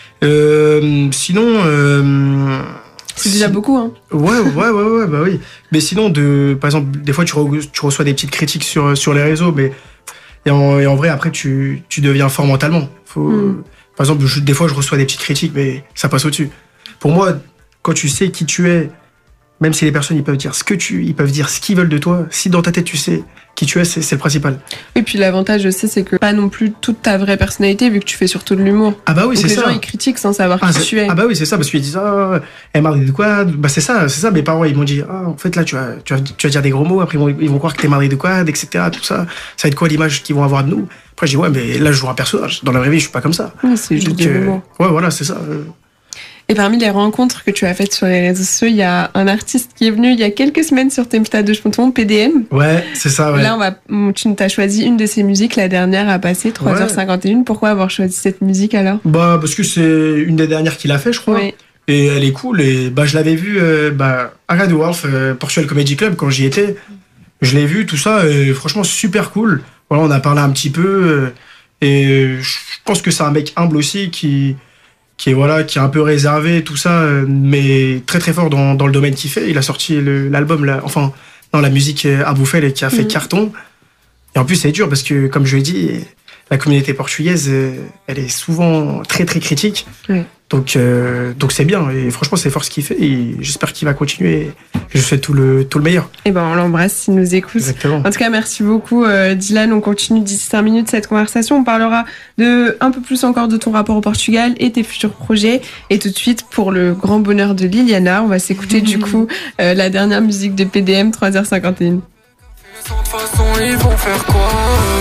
Sinon, c'est déjà beaucoup, hein. Ouais, bah oui. Mais sinon, par exemple, des fois, tu reçois des petites critiques sur les réseaux, mais et en vrai, après, tu deviens fort mentalement. Par exemple, des fois, je reçois des petites critiques, mais ça passe au-dessus. Pour moi, quand tu sais qui tu es, même si les personnes ils peuvent dire ils peuvent dire ce qu'ils veulent de toi, si dans ta tête tu sais qui tu es, c'est le principal. Et puis l'avantage aussi, c'est que pas non plus toute ta vraie personnalité, vu que tu fais surtout de l'humour. Ah bah oui, c'est ça. Les gens ils critiquent sans savoir qui tu es. Ah bah oui, c'est ça, parce qu'ils disent elle m'a dit de quoi? Bah c'est ça. Mes parents ils m'ont dit en fait là tu vas dire des gros mots, après ils vont croire que t'es marié de quoi, etc. Tout ça. Ça va être quoi l'image qu'ils vont avoir de nous? Après je dis ouais, mais là je joue un personnage. Dans la vraie vie je suis pas comme ça. Oui, c'est juste de l'humour. Ouais, voilà, c'est ça. Et parmi les rencontres que tu as faites sur les réseaux sociaux, il y a un artiste qui est venu il y a quelques semaines sur Tempesta 2.1, PDM. Ouais, c'est ça, ouais. Là, tu t'as choisi une de ses musiques, la dernière à passer, 3h51. Pourquoi avoir choisi cette musique alors? Bah, parce que c'est une des dernières qu'il a fait, je crois. Oui. Et elle est cool. Et je l'avais vue à Radio Wolf, Portugal Comedy Club, quand j'y étais. Je l'ai vu, tout ça, et franchement, super cool. Voilà, on a parlé un petit peu. Et je pense que c'est un mec humble aussi qui est un peu réservé, tout ça, mais très très fort dans le domaine qu'il fait. Il a sorti l'album, la musique à bouffer, et qui a fait carton. Et en plus, c'est dur parce que, comme je l'ai dit, la communauté portugaise, elle est souvent très très critique. Oui. Donc c'est bien. Et franchement, c'est fort ce qu'il fait. Et j'espère qu'il va continuer. Je lui souhaite tout le meilleur. Et on l'embrasse s'il nous écoute. Exactement. En tout cas, merci beaucoup, Dylan. On continue d'ici 5 minutes cette conversation. On parlera un peu plus encore de ton rapport au Portugal et tes futurs projets. Et tout de suite, pour le grand bonheur de Liliana, on va s'écouter du coup la dernière musique de PDM, 3h51. De toute façon, ils vont faire quoi?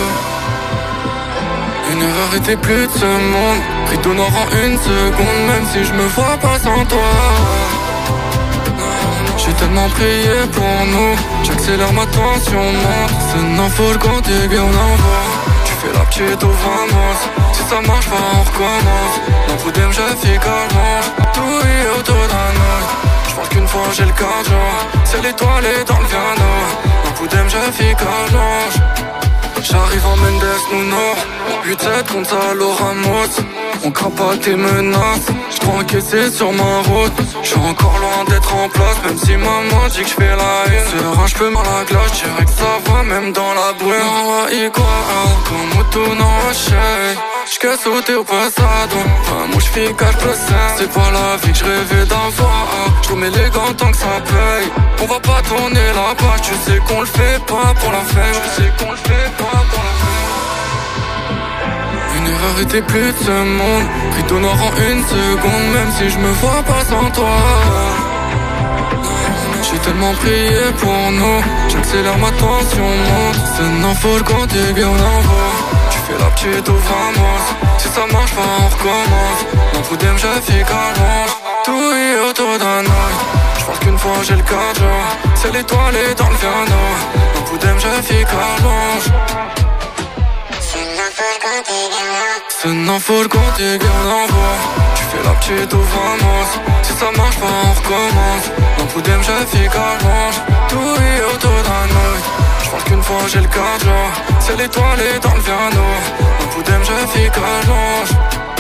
Une erreur était plus de ce monde. Pris ton or en une seconde, même si je me vois pas sans toi. J'ai tellement prié pour nous, j'accélère ma tension monte. C'est non faut le compter, bien on envoie. Tu fais la petite au vamos. Si ça marche pas, on recommence. Non, podemos já ficar longe. Tout est autour d'un œil. J'pense qu'une fois j'ai le cardio. C'est l'étoile dans le piano. Non, podemos já ficar longe. J'arrive en Mendes, Nuno 8-7 contre Salo Ramos. On craint pas tes menaces. J'suis trop encaissé sur ma route. J'suis encore loin d'être en place. Même si maman dit que j'fais la une. Serein, j'peux mal à la glace. J'dirais que ça va même dans la brume. Non, igual como tu não achei. Esquece o teu passado. Vamos ficar pra sempre. C'est pas la vie que j'rêvais d'avoir. J'remets les gants tant que ça paye. On va pas tourner la page. Tu sais qu'on le fait pas pour la fête. Tu sais qu'on le fait pas pour la fête. Une erreur était plus de ce monde. Pris ton or en une seconde, même si je me vois pas sans toi. J'ai tellement prié pour nous, j'accélère ma tension monte. C'est non faut le compter, bien on envoie. Tu fais la petite au vamos. Si ça marche pas, on recommence. Non, podemos já ficar longe. Tout est autour d'un œil. J'pense qu'une fois j'ai le cardio. C'est l'étoile dans le piano. Non, podemos já ficar longe. C'est non faut le compter, bien on envoie. Tu fais la petite au vamos. Si ça marche pas, on recommence. Non, podemos já ficar longe. Tout est autour d'un œil. J'pense qu'une fois j'ai le cardio. C'est l'étoile dans le piano. Non, podemos já ficar longe.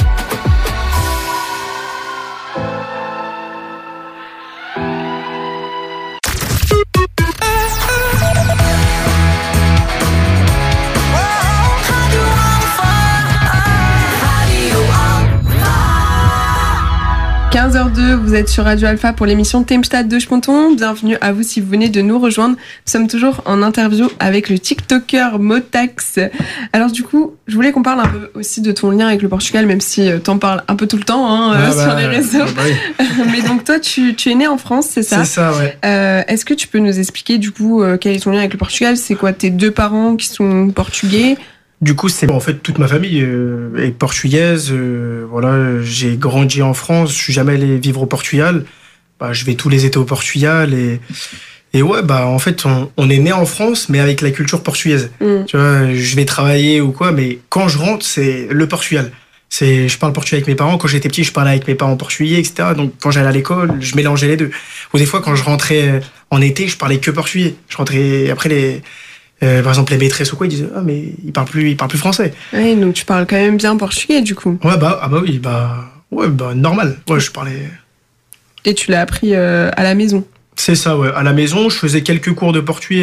Vous êtes sur Radio Alpha pour l'émission Tempesta 2.1. Bienvenue à vous si vous venez de nous rejoindre. Nous sommes toujours en interview avec le TikToker Motax. Alors du coup, je voulais qu'on parle un peu aussi de ton lien avec le Portugal, même si t'en parles un peu tout le temps sur les réseaux. Oui. Mais donc toi, tu es né en France, c'est ça? C'est ça, ouais. Est-ce que tu peux nous expliquer du coup quel est ton lien avec le Portugal? C'est quoi tes deux parents qui sont portugais? Du coup, c'est en fait toute ma famille est portugaise. Voilà, j'ai grandi en France. Je suis jamais allé vivre au Portugal. Bah, je vais tous les étés au Portugal et ouais, bah en fait, on est né en France, mais avec la culture portugaise. Tu vois, je vais travailler ou quoi, mais quand je rentre, c'est le Portugal. Je parle portugais avec mes parents. Quand j'étais petit, je parlais avec mes parents portugais, etc. Donc quand j'allais à l'école, je mélangeais les deux. Ou des fois, quand je rentrais en été, je parlais que portugais. Je rentrais après par exemple, les maîtresses ou quoi, ils disaient ah mais il parle plus français. Oui, donc tu parles quand même bien portugais du coup. Ouais oui normal. Ouais, je parlais. Et tu l'as appris à la maison. C'est ça, ouais. À la maison, je faisais quelques cours de portugais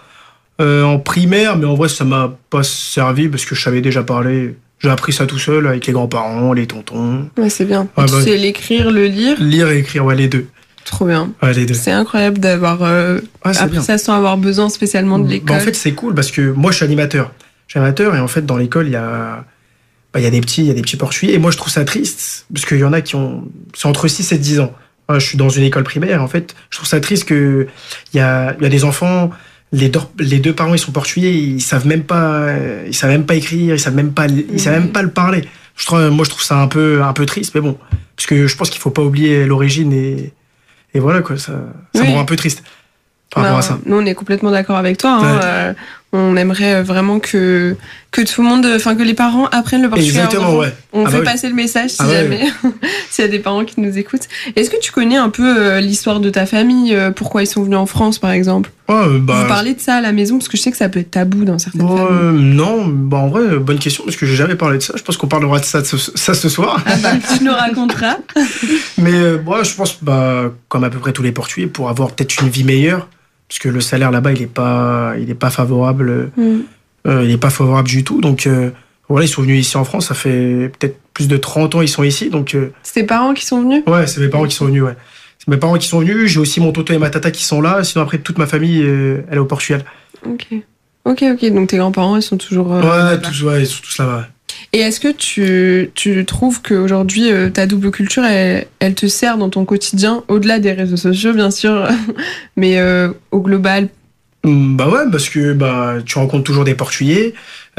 en primaire, mais en vrai, ça m'a pas servi parce que je savais déjà parler. J'ai appris ça tout seul avec les grands-parents, les tontons. Ouais, c'est bien. Ouais, tu sais l'écrire, le lire. Lire et écrire, ouais, les deux. Trop bien. Ouais, les deux. C'est incroyable d'avoir appris ça sans avoir besoin spécialement de l'école. Bah, en fait, c'est cool parce que moi, je suis animateur. Je suis animateur et en fait, dans l'école, il y a des petits portugais. Et moi, je trouve ça triste parce qu'il y en a c'est entre 6 et 10 ans. Je suis dans une école primaire et en fait, je trouve ça triste qu'il y a des enfants, les deux parents, ils sont portugais, ils savent même pas écrire, ils savent même pas le parler. Moi, je trouve ça un peu triste, mais bon. Parce que je pense qu'il faut pas oublier l'origine et voilà, quoi, ça me rend un peu triste par rapport à ça. Nous, on est complètement d'accord avec toi. Ouais. On aimerait vraiment que tout le monde, que les parents apprennent le portugais. Exactement, ouais. On fait passer le message si jamais, s'il y a des parents qui nous écoutent. Est-ce que tu connais un peu l'histoire de ta famille, pourquoi ils sont venus en France, par exemple? Vous parlez de ça à la maison, parce que je sais que ça peut être tabou dans certaines familles. Non, en vrai, bonne question, parce que j'ai jamais parlé de ça. Je pense qu'on parlera de ça ce soir. Ah bah, tu nous raconteras. Mais moi, je pense, comme à peu près tous les Portugais, pour avoir peut-être une vie meilleure, parce que le salaire là-bas, il est pas favorable. Il est pas favorable du tout. Donc voilà, ils sont venus ici en France. Ça fait peut-être plus de 30 ans ils sont ici. Donc c'est tes parents qui sont venus? Ouais, c'est mes parents qui sont venus. Ouais, c'est mes parents qui sont venus. J'ai aussi mon tonton et ma tata qui sont là. Sinon après toute ma famille, elle est au Portugal. Ok. Donc tes grands-parents, ils sont toujours. Ils sont tous là-bas. Et est-ce que tu trouves qu'aujourd'hui, ta double culture, elle te sert dans ton quotidien, au-delà des réseaux sociaux, bien sûr, mais au global? Bah ouais, parce que tu rencontres toujours des Portugais.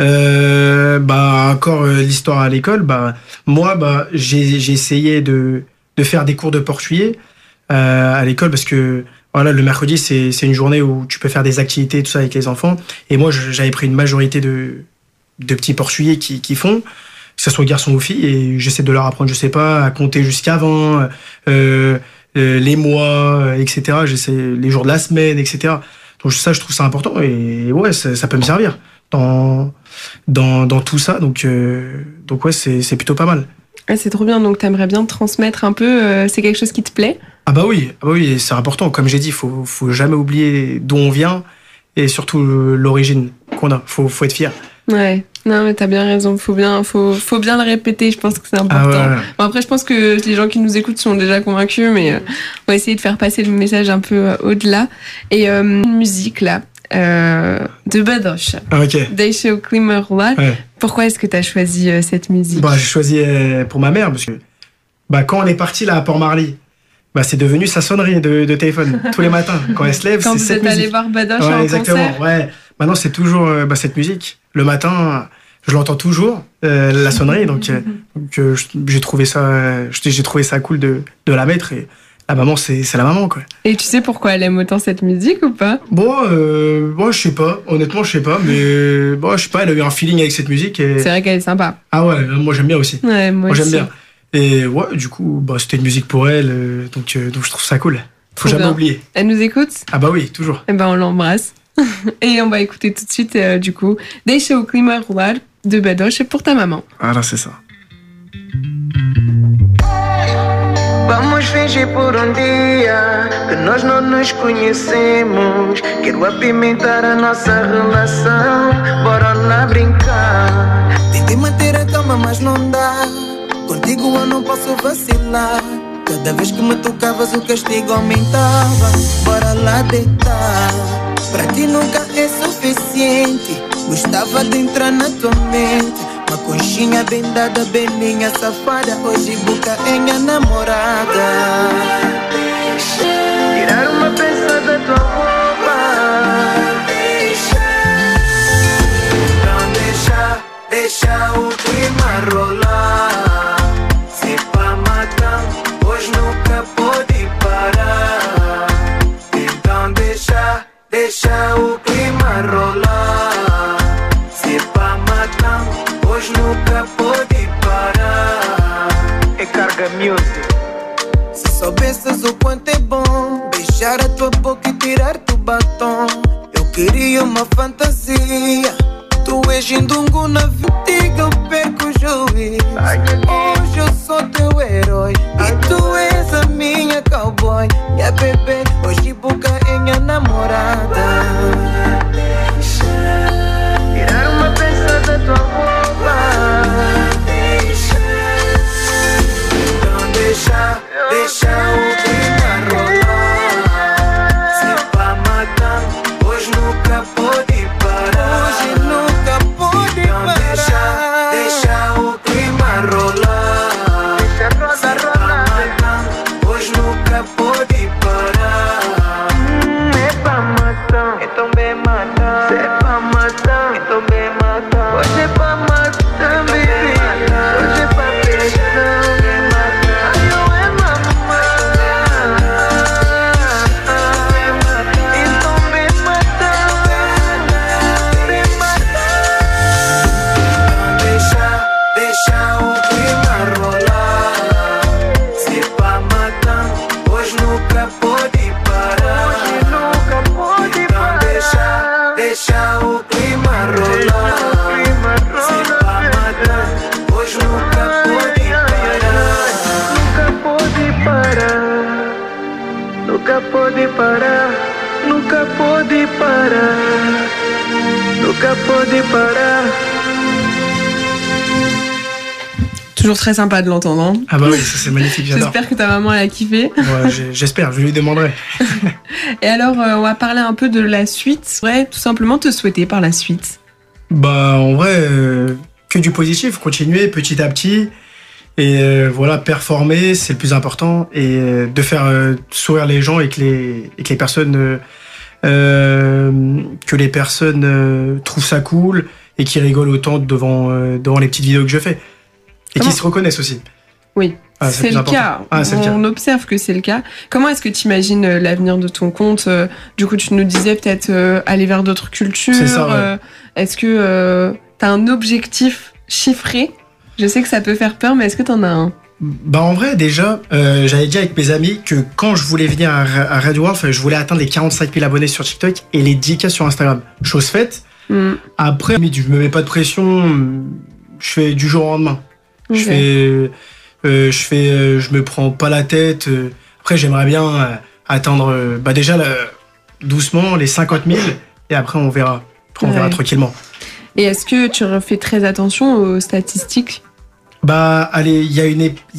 Encore l'histoire à l'école. Moi, j'ai essayé de faire des cours de portugais à l'école parce que voilà, le mercredi, c'est une journée où tu peux faire des activités, tout ça avec les enfants. Et moi, j'avais pris une majorité de petits portugais qui font, que ce soit garçons ou filles, et j'essaie de leur apprendre, je sais pas, à compter jusqu'à 20, les mois, etc. J'essaie les jours de la semaine, etc. Donc ça, je trouve ça important, et ouais, ça peut me servir dans tout ça. Donc ouais, c'est plutôt pas mal. Ah, c'est trop bien. Donc t'aimerais bien transmettre un peu. C'est quelque chose qui te plaît? Ah bah oui, c'est important. Comme j'ai dit, faut jamais oublier d'où on vient et surtout l'origine qu'on a. Faut être fier. Ouais. Non, mais t'as bien raison. Faut bien le répéter. Je pense que c'est important. Ouais. Bon, après, je pense que les gens qui nous écoutent sont déjà convaincus, mais on va essayer de faire passer le message un peu au-delà. Et une musique là. De Badoche. Ok. Deixa o clima rolar. Ouais. Pourquoi est-ce que tu as choisi cette musique? J'ai choisi pour ma mère parce que quand on est parti là à Port-Marly, c'est devenu sa sonnerie de téléphone tous les matins quand elle se lève. Quand c'est vous cette êtes musique. allé voir Badoche Ouais, en exactement. concert. Ouais. Maintenant c'est toujours cette musique. Le matin, je l'entends toujours la sonnerie. Donc j'ai trouvé ça cool de la mettre et. La maman, c'est la maman, quoi. Et tu sais pourquoi elle aime autant cette musique ou pas? Je sais pas. Honnêtement, je sais pas. Mais je sais pas, elle a eu un feeling avec cette musique. Et... C'est vrai qu'elle est sympa. Ah ouais, moi j'aime bien aussi. Ouais, moi j'aime aussi. bien. Et ouais, du coup, c'était une musique pour elle. Donc je trouve ça cool. Faut jamais oublier. Elle nous écoute? Ah bah oui, toujours. Eh ben, on l'embrasse. Et on va écouter tout de suite, du coup, Deixa o clima rolar de Badoche pour ta maman. Ah là, c'est ça. Vamos fingir por dia que nós não nos conhecemos. Quero apimentar a nossa relação. Bora lá brincar. Tentei manter a calma, mas não dá. Contigo eu não posso vacilar. Cada vez que me tocavas o castigo aumentava. Bora lá deitar. Pra ti nunca é suficiente. Gostava de entrar na tua mente. Uma conchinha bem dada, bem minha safada. Hoje boca é minha namorada. Tirar uma peça da tua roupa. Não deixar deixa o clima rolar. Se pra matar, hoje nunca pode parar. É Carga Music. Se soubesses o quanto é bom beijar a tua boca e tirar-te o batom. Eu queria uma fantasia. Tu és indungo na vida, eu perco o juiz. Hoje eu sou teu herói e tu és a minha cowboy. Minha bebê, hoje buga é minha namorada. Tirar uma peça da tua roupa. Então deixa o clima rolar. Se pra matar, hoje nunca pode parar. Hoje nunca pode parar. Deixa o clima rolar. Deixa rolar. Hoje nunca pode parar. É pra matar, então bem matar. Se é pra matar, então bem matar. Hoje é pra matar, baby. Hoje é pra pensar. Deixa o clima rolar. Se pra matar, hoje nunca pode parar. Nunca pode parar. Nunca pode parar. Nunca pode parar. Nunca pode parar. Toujours très sympa de l'entendre. Hein. Ah bah oui, ça c'est magnifique, j'adore. J'espère que ta maman elle a kiffé. Ouais, j'espère, je lui demanderai. Et alors, on va parler un peu de la suite. Ouais, tout simplement te souhaiter par la suite. Bah en vrai, que du positif, continuer petit à petit. Et voilà, performer, c'est le plus important. Et de faire sourire les gens et que les personnes... que les personnes trouvent ça cool et qui rigolent autant devant les petites vidéos que je fais. Et qui se reconnaissent aussi. Oui, c'est le cas. On observe que c'est le cas. Comment est-ce que tu imagines l'avenir de ton compte ? Du coup, tu nous disais peut-être aller vers d'autres cultures. C'est ça, ouais. Est-ce que tu as un objectif chiffré ? Je sais que ça peut faire peur, mais est-ce que tu en as un ? Bah en vrai, déjà, j'avais dit avec mes amis que quand je voulais venir à Radio World, je voulais atteindre les 45 000 abonnés sur TikTok et les 10K sur Instagram. Chose faite. Après, je me mets pas de pression. Je fais du jour au lendemain. Okay. Je me prends pas la tête. Après, j'aimerais bien atteindre, déjà doucement les 50 000 et après on verra. Après, on verra tranquillement. Et est-ce que tu fais très attention aux statistiques ? Bah, allez, il y a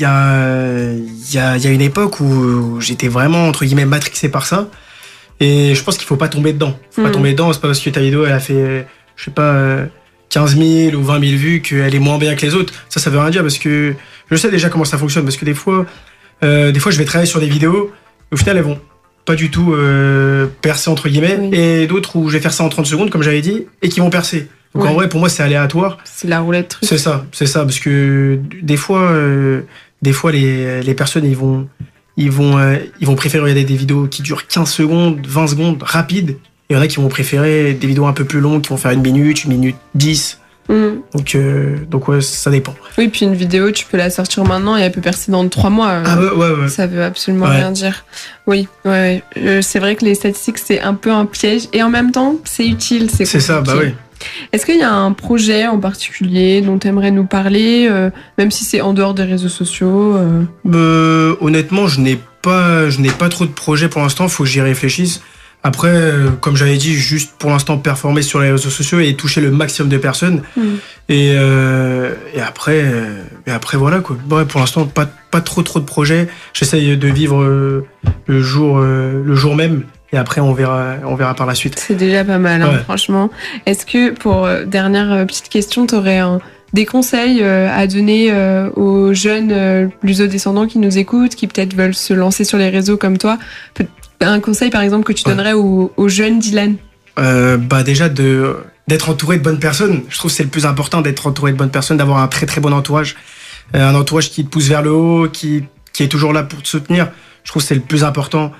une époque où j'étais vraiment entre guillemets matrixé par ça et je pense qu'il faut pas tomber dedans. Faut pas tomber dedans. C'est pas parce que ta vidéo elle a fait, je sais pas. 15 000 ou 20 000 vues, qu'elle est moins bien que les autres. Ça veut rien dire parce que je sais déjà comment ça fonctionne. Parce que des fois, je vais travailler sur des vidéos et au final, elles vont pas du tout percer, entre guillemets. Oui. Et d'autres où je vais faire ça en 30 secondes, comme j'avais dit, et qui vont percer. Donc en vrai, pour moi, c'est aléatoire. C'est la roulette russe. C'est ça. Parce que des fois, les personnes, ils vont préférer regarder des vidéos qui durent 15 secondes, 20 secondes, rapides. Il y en a qui vont préférer des vidéos un peu plus longues, qui vont faire 1 minute 10. Donc ouais, ça dépend. Oui, puis une vidéo, tu peux la sortir maintenant et elle peut percer dans 3 mois. Ouais. Ça veut absolument rien dire. Oui, c'est vrai que les statistiques, c'est un peu un piège. Et en même temps, c'est utile, c'est compliqué. C'est ça, bah oui. Est-ce qu'il y a un projet en particulier dont tu aimerais nous parler, même si c'est en dehors des réseaux sociaux Honnêtement, je n'ai pas trop de projets pour l'instant, il faut que j'y réfléchisse. Après, comme j'avais dit, juste pour l'instant performer sur les réseaux sociaux et toucher le maximum de personnes. Et après voilà quoi. Ouais, pour l'instant, pas trop de projets. J'essaye de vivre le jour même. Et après, on verra par la suite. C'est déjà pas mal, hein, franchement. Est-ce que, pour dernière petite question, tu aurais des conseils à donner aux jeunes luso-descendants qui nous écoutent, qui peut-être veulent se lancer sur les réseaux comme toi ? Un conseil, par exemple, que tu donnerais aux jeunes Dylan ? Déjà, d'être entouré de bonnes personnes. Je trouve que c'est le plus important, d'être entouré de bonnes personnes, d'avoir un très très bon entourage. Un entourage qui te pousse vers le haut, qui est toujours là pour te soutenir. Je trouve que c'est le plus important.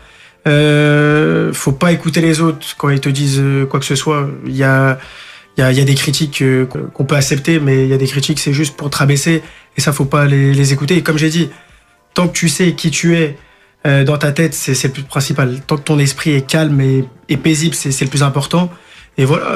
Faut pas écouter les autres quand ils te disent quoi que ce soit. Il y a des critiques qu'on peut accepter, mais il y a des critiques, c'est juste pour te rabaisser. Et ça, faut pas les écouter. Et comme j'ai dit, tant que tu sais qui tu es dans ta tête, c'est le plus principal. Tant que ton esprit est calme et paisible, c'est le plus important. Et voilà,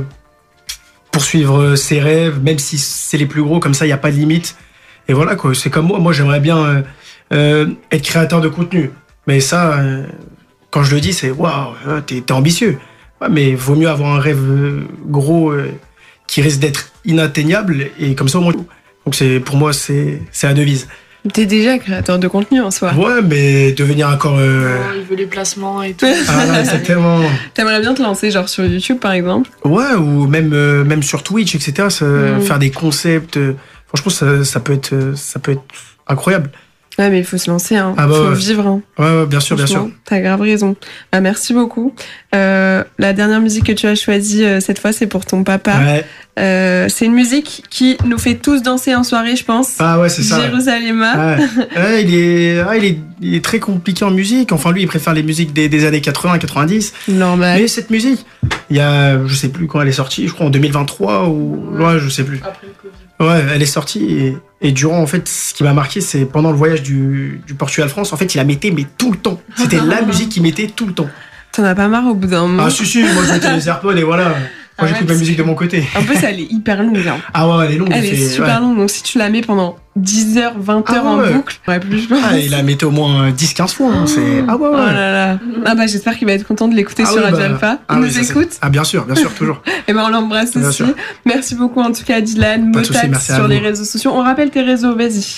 poursuivre ses rêves, même si c'est les plus gros, comme ça, il n'y a pas de limite. Et voilà, quoi. C'est comme moi. Moi, j'aimerais bien être créateur de contenu. Mais ça, quand je le dis, c'est waouh, t'es ambitieux. Ouais, mais vaut mieux avoir un rêve gros qui risque d'être inatteignable. Et comme ça, au moins. Donc, pour moi, c'est la devise. T'es déjà créateur de contenu en soi. Ouais, mais devenir encore... il veut les placements et tout. Ah, exactement. T'aimerais bien te lancer genre sur YouTube, par exemple? Ouais, ou même sur Twitch, etc. Faire des concepts. Franchement, ça peut être incroyable. Ouais, mais il faut se lancer, hein. Faut vivre. Hein. Ouais, bien sûr, bien sûr. T'as grave raison. Bah, merci beaucoup. La dernière musique que tu as choisie cette fois, c'est pour ton papa. Ouais. C'est une musique qui nous fait tous danser en soirée, je pense. Ah ouais, c'est ça. Jérusalema. Ouais, il est très compliqué en musique. Enfin, lui, il préfère les musiques des années 80, 90. Normal. Mais cette musique, il y a, je sais plus quand elle est sortie, je crois en 2023 ou... Ouais, je sais plus. Après le Covid. Ouais, elle est sortie et durant, en fait, ce qui m'a marqué, c'est pendant le voyage du Portugal-France, en fait, il la mettait, mais tout le temps. C'était la musique qu'il mettait tout le temps. T'en as pas marre au bout d'un moment? Ah, si, moi, je mettais les AirPods et voilà. Moi, j'écoute ma musique de mon côté. En plus, elle est hyper longue. Hein. Ah ouais, elle est longue. Elle est super longue. Donc, si tu la mets pendant 10 heures, 20 heures en boucle, ouais, plus je pense. Ah, il la mettait au moins 10-15 fois. Hein. Ah ouais. Oh là là. Ah bah, j'espère qu'il va être content de l'écouter sur Radio Alpha. Il nous écoute? Ah, bien sûr, toujours. Et ben, on l'embrasse aussi. Sûr. Merci beaucoup, en tout cas, Dylan. Motax sur les réseaux sociaux. On rappelle tes réseaux, vas-y.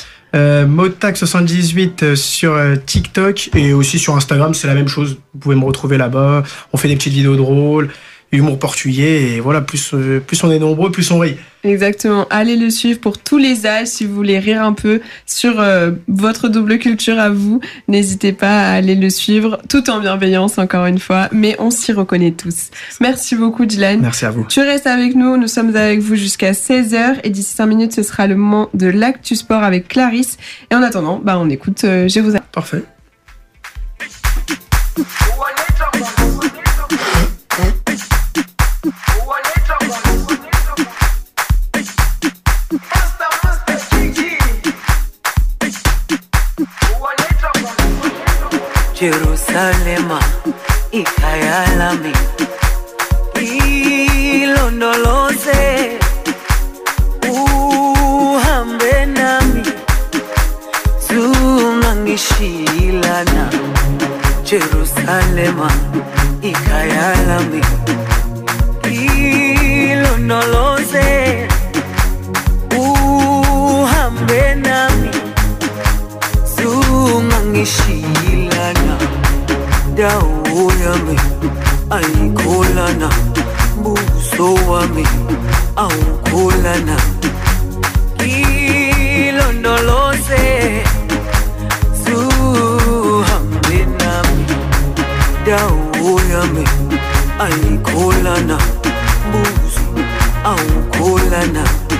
Motax78 sur TikTok et aussi sur Instagram, c'est la même chose. Vous pouvez me retrouver là-bas. On fait des petites vidéos drôles. Humour portugais et voilà, plus on est nombreux, plus on rit. Exactement, allez le suivre pour tous les âges si vous voulez rire un peu sur votre double culture à vous, n'hésitez pas à aller le suivre tout en bienveillance encore une fois, mais on s'y reconnaît tous. Merci beaucoup Dylan. Merci à vous. Tu restes avec nous sommes avec vous jusqu'à 16h et d'ici 5 minutes ce sera le moment de l'Actu Sport avec Clarisse et en attendant, on écoute Jérusalem. Parfait. Jerusalema ikhaya lami ilondoloze uhambe nami zungangishilana Jerusalema ikhaya lami ilondoloze uhambe nami zungangishilana dawo yami ayikholana buso wami awukholana ilondoloze zuhambe nami dawo yami ayikholana buso awukholana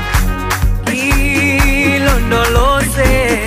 ilondoloze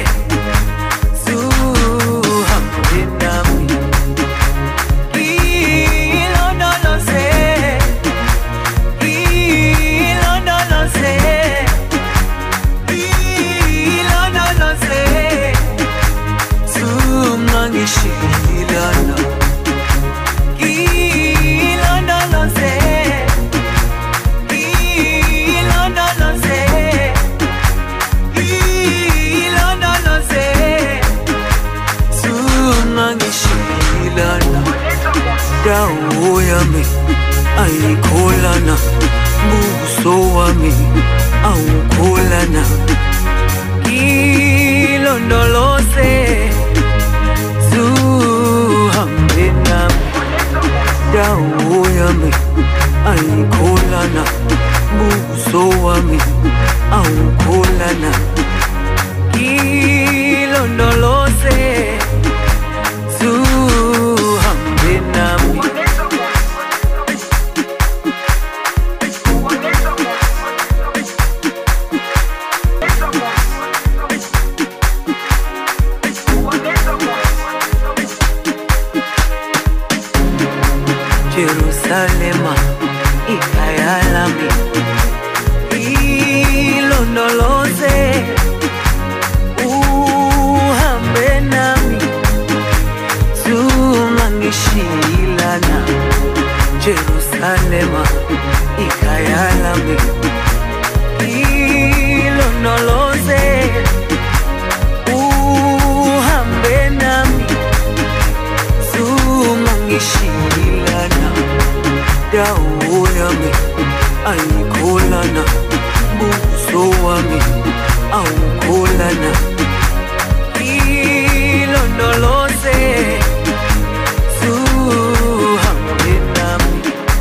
dawo yami ayikholana buso wami awukholana ilondoloze zuhambe nami dawo yami ayikholana buso wami awukholana ilondoloze zuhambe nami dawo yami ayikholana buso wami awukholana ilondoloze suhambe nami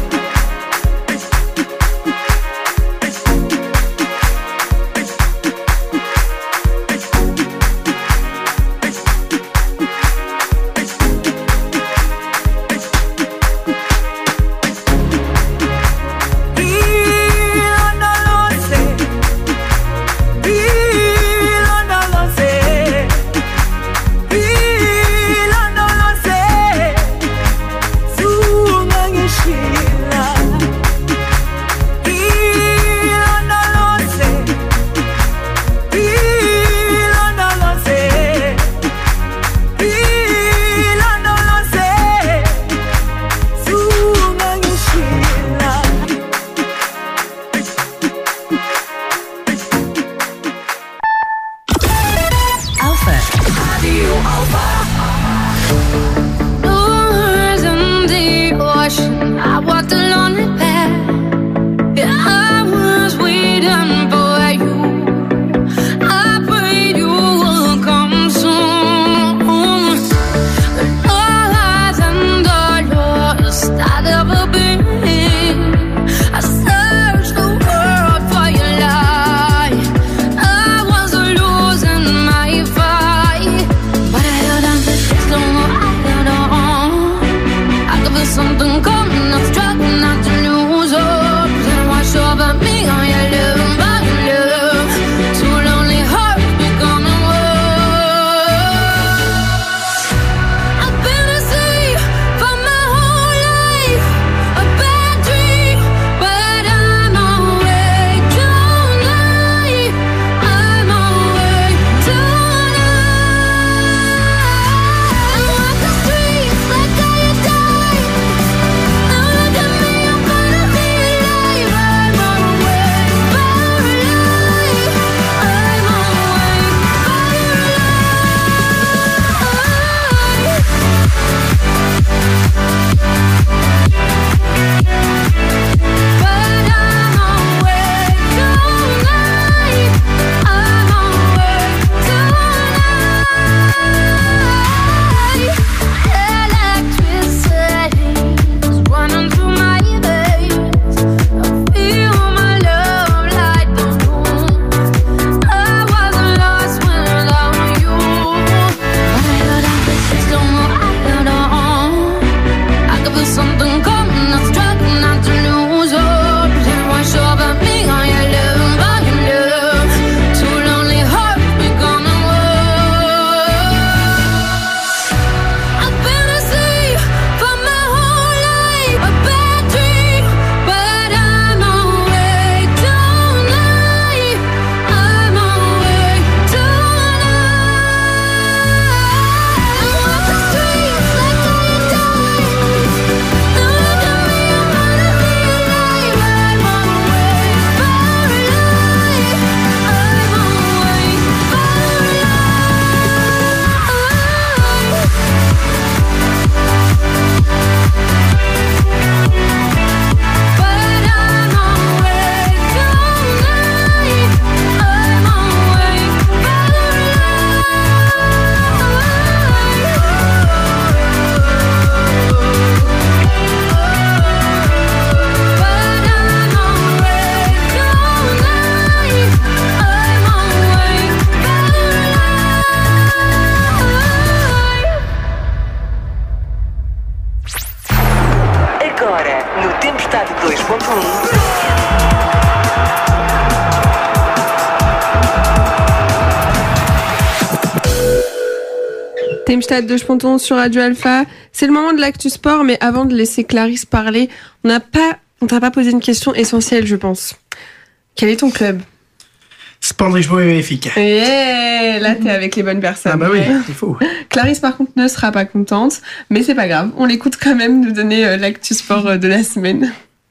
Tempestad de Sponton sur Radio Alpha. C'est le moment de l'actu sport, mais avant de laisser Clarisse parler, on t'a pas posé une question essentielle, je pense. Quel est ton club? Spandrijbo et Benfica. Yeah, là t'es avec les bonnes personnes. Ah bah oui, il faut. Clarisse par contre ne sera pas contente, mais c'est pas grave, on l'écoute quand même nous donner l'actu sport de la semaine.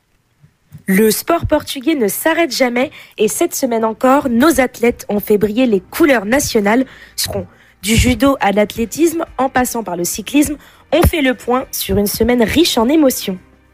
Le sport portugais ne s'arrête jamais et cette semaine encore, nos athlètes ont fait briller les couleurs nationales. Seront du judo à l'athlétisme, en passant par le cyclisme, on fait le point sur une semaine riche en émotions.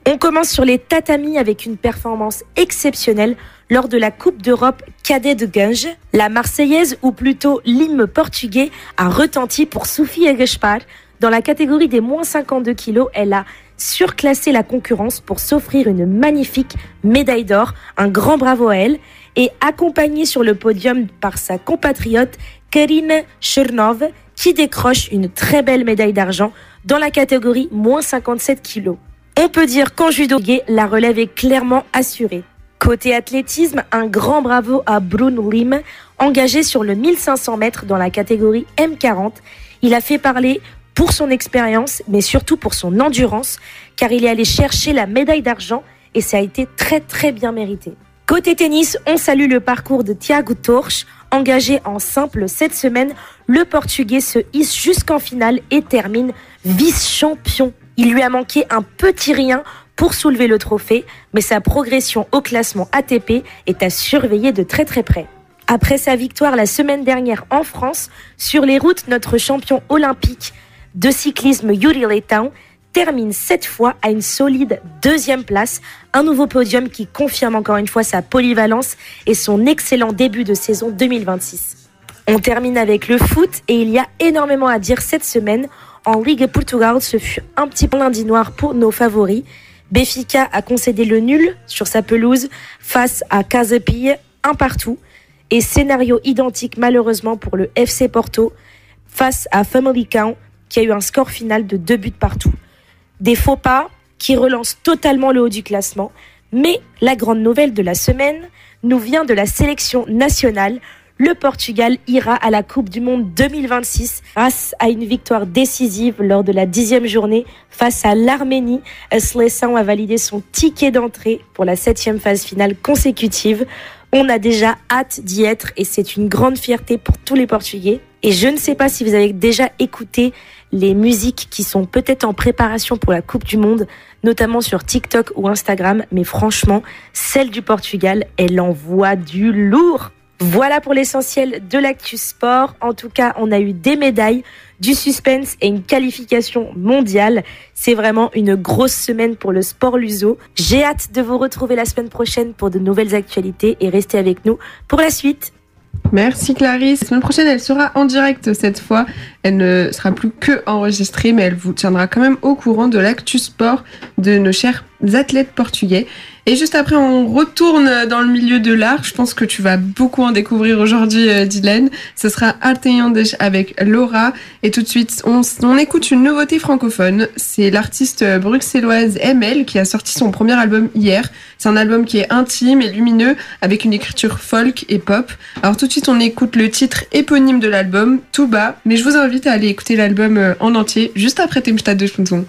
On commence sur les tatamis avec une performance exceptionnelle lors de la Coupe d'Europe cadet de Ganges. La Marseillaise, ou plutôt l'hymne portugais, a retenti pour Sofia Gaspar. Dans la catégorie des moins 52 kilos, elle a surclassé la concurrence pour s'offrir une magnifique médaille d'or. Un grand bravo à elle. Et accompagnée sur le podium par sa compatriote Karine Chernov, qui décroche une très belle médaille d'argent dans la catégorie moins 57 kilos. On peut dire qu'en judo, la relève est clairement assurée. Côté athlétisme, un grand bravo à Bruno Lim, engagé sur le 1500 mètres dans la catégorie M40. Il a fait parler pour son expérience, mais surtout pour son endurance, car il est allé chercher la médaille d'argent et ça a été très très bien mérité. Côté tennis, on salue le parcours de Tiago Torres. Engagé en simple cette semaine, le Portugais se hisse jusqu'en finale et termine vice-champion. Il lui a manqué un petit rien pour soulever le trophée, mais sa progression au classement ATP est à surveiller de très très près. Après sa victoire la semaine dernière en France, sur les routes, notre champion olympique de cyclisme Yuri Leitão termine cette fois à une solide 2e place, un nouveau podium qui confirme encore une fois sa polyvalence et son excellent début de saison 2026. On termine avec le foot et il y a énormément à dire cette semaine. En Ligue Portugal, ce fut un petit peu lundi noir pour nos favoris. Benfica a concédé le nul sur sa pelouse face à Casa Pia, 1-1. Et scénario identique malheureusement pour le FC Porto face à Famalicão, qui a eu un score final de 2 buts partout. Des faux pas qui relancent totalement le haut du classement. Mais la grande nouvelle de la semaine nous vient de la sélection nationale. Le Portugal ira à la Coupe du Monde 2026 grâce à une victoire décisive lors de la 10e journée face à l'Arménie. Seleção a validé son ticket d'entrée pour la 7e phase finale consécutive. On a déjà hâte d'y être et c'est une grande fierté pour tous les Portugais. Et je ne sais pas si vous avez déjà écouté les musiques qui sont peut-être en préparation pour la Coupe du Monde, notamment sur TikTok ou Instagram, mais franchement, celle du Portugal, elle envoie du lourd. Voilà pour l'essentiel de l'actu sport. En tout cas, on a eu des médailles, du suspense et une qualification mondiale. C'est vraiment une grosse semaine pour le sport luso. J'ai hâte de vous retrouver la semaine prochaine pour de nouvelles actualités et restez avec nous pour la suite. Merci Clarisse. La semaine prochaine, elle sera en direct cette fois. Elle ne sera plus que enregistrée, mais elle vous tiendra quand même au courant de l'actu sport de nos chers athlètes portugais. Et juste après, on retourne dans le milieu de l'art. Je pense que tu vas beaucoup en découvrir aujourd'hui, Dylan. Ce sera Arteyandes avec Laura. Et tout de suite, on écoute une nouveauté francophone. C'est l'artiste bruxelloise ML qui a sorti son premier album hier. C'est un album qui est intime et lumineux avec une écriture folk et pop. Alors tout de suite, on écoute le titre éponyme de l'album, Tout bas. Mais je vous invite à aller écouter l'album en entier juste après Temstad de Spunzon.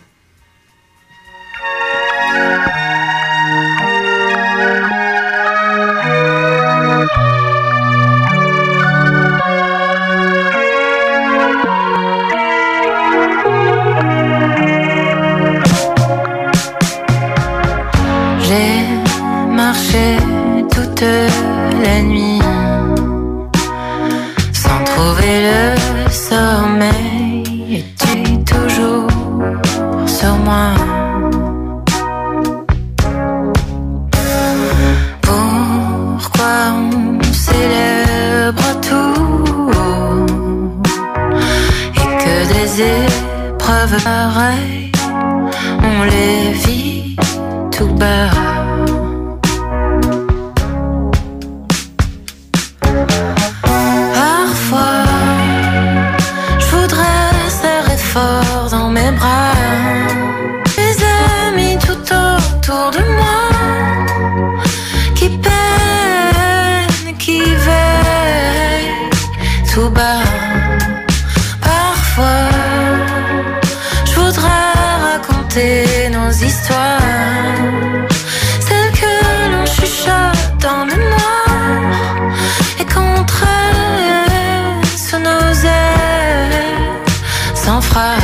Marché toute la nuit sans trouver le sommeil et tu es toujours sur moi. Pourquoi on célèbre tout et que des épreuves pareilles on les vit tout bas. Fort dans mes bras, mes amis tout autour de moi, qui peinent, qui veillent tout bas. Parfois, je voudrais raconter nos histoires, celles que l'on chuchote dans le noir et qu'on traîne sous nos ailes sans fracas.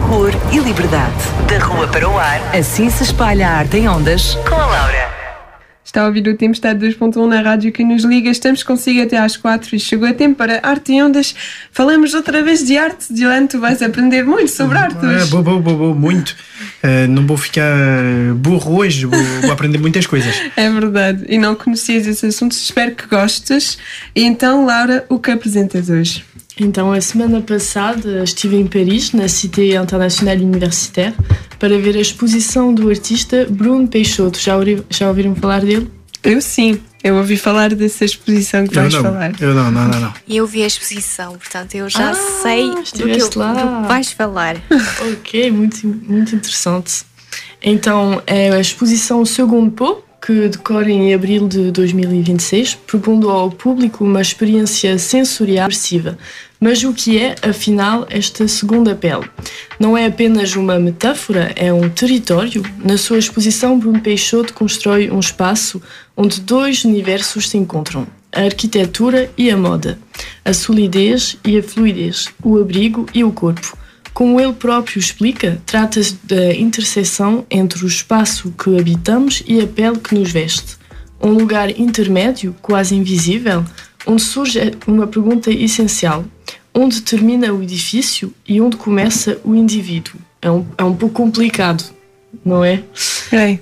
cor e liberdade. Da rua para o ar, assim se espalha a arte em ondas com a Laura. Está a ouvir o Tempestade 2.1 na rádio que nos liga. Estamos consigo até às 4 e chegou a tempo para Arte em Ondas. Falamos outra vez de arte. Dylan, tu vais aprender muito sobre arte hoje. Vou muito. Não vou ficar burro hoje, vou aprender muitas coisas. É verdade. E não conhecias esse assunto, espero que gostes. E então, Laura, o que apresentas hoje? Então, a semana passada estive em Paris, na Cité Internationale Universitaire, para ver a exposição do artista Bruno Peixoto. Já ouviram falar dele? Eu sim. Eu ouvi falar dessa exposição que vais falar. Eu não. E eu vi a exposição, portanto eu já sei do que vais falar. Ok, muito interessante. Então, é a exposição Second Peau, que decorre em abril de 2026, propondo ao público uma experiência sensorial imersiva. Mas o que é, afinal, esta segunda pele? Não é apenas uma metáfora, é um território. Na sua exposição, Bruno Peixoto constrói um espaço onde dois universos se encontram: a arquitetura e a moda, a solidez e a fluidez, o abrigo e o corpo. Como ele próprio explica, trata-se da interseção entre o espaço que habitamos e a pele que nos veste. Um lugar intermédio, quase invisível, onde surge uma pergunta essencial: onde termina o edifício e onde começa o indivíduo? É um pouco complicado, não é? É.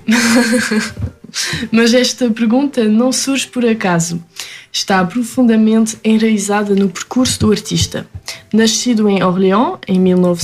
Mas esta pergunta não surge por acaso. Está profundamente enraizada no percurso do artista. Nascido em Orléans, em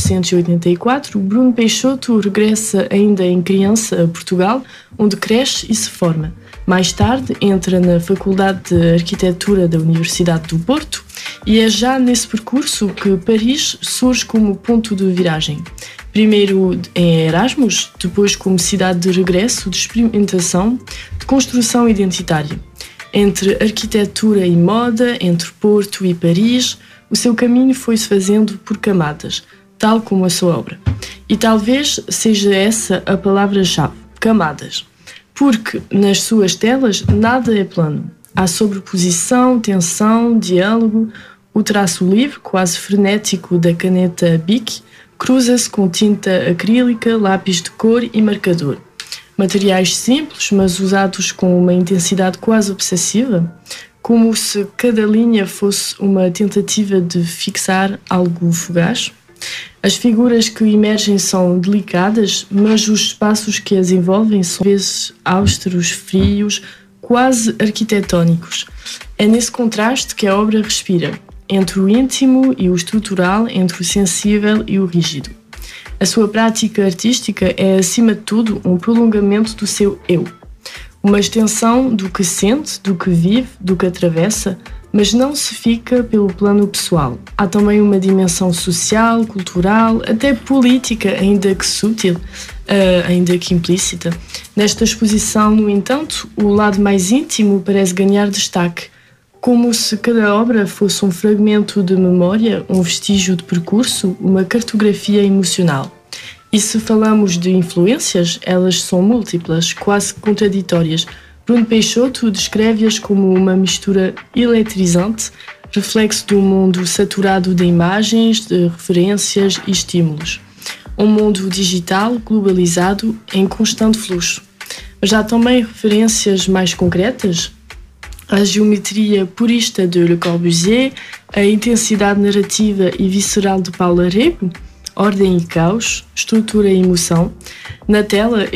1984, Bruno Peixoto regressa ainda em criança a Portugal, onde cresce e se forma. Mais tarde, entra na Faculdade de Arquitetura da Universidade do Porto e é já nesse percurso que Paris surge como ponto de viragem. Primeiro em Erasmus, depois como cidade de regresso, de experimentação, de construção identitária. Entre arquitetura e moda, entre Porto e Paris, o seu caminho foi-se fazendo por camadas, tal como a sua obra. E talvez seja essa a palavra-chave: camadas. Porque nas suas telas nada é plano. Há sobreposição, tensão, diálogo. O traço livre, quase frenético da caneta Bic, cruza-se com tinta acrílica, lápis de cor e marcador. Materiais simples, mas usados com uma intensidade quase obsessiva, como se cada linha fosse uma tentativa de fixar algo fugaz. As figuras que emergem são delicadas, mas os espaços que as envolvem são às vezes austeros, frios, quase arquitetónicos. É nesse contraste que a obra respira, entre o íntimo e o estrutural, entre o sensível e o rígido. A sua prática artística é, acima de tudo, um prolongamento do seu eu. Uma extensão do que sente, do que vive, do que atravessa, mas não se fica pelo plano pessoal. Há também uma dimensão social, cultural, até política, ainda que sutil, ainda que implícita. Nesta exposição, no entanto, o lado mais íntimo parece ganhar destaque, como se cada obra fosse um fragmento de memória, um vestígio de percurso, uma cartografia emocional. E se falamos de influências, elas são múltiplas, quase contraditórias. Bruno Peixoto descreve-as como uma mistura eletrizante, reflexo de um mundo saturado de imagens, de referências e estímulos. Um mundo digital, globalizado, em constante fluxo. Mas há também referências mais concretas: a geometria purista de Le Corbusier, a intensidade narrativa e visceral de Paulo Rego, ordem e caos, estrutura e emoção. Na tela,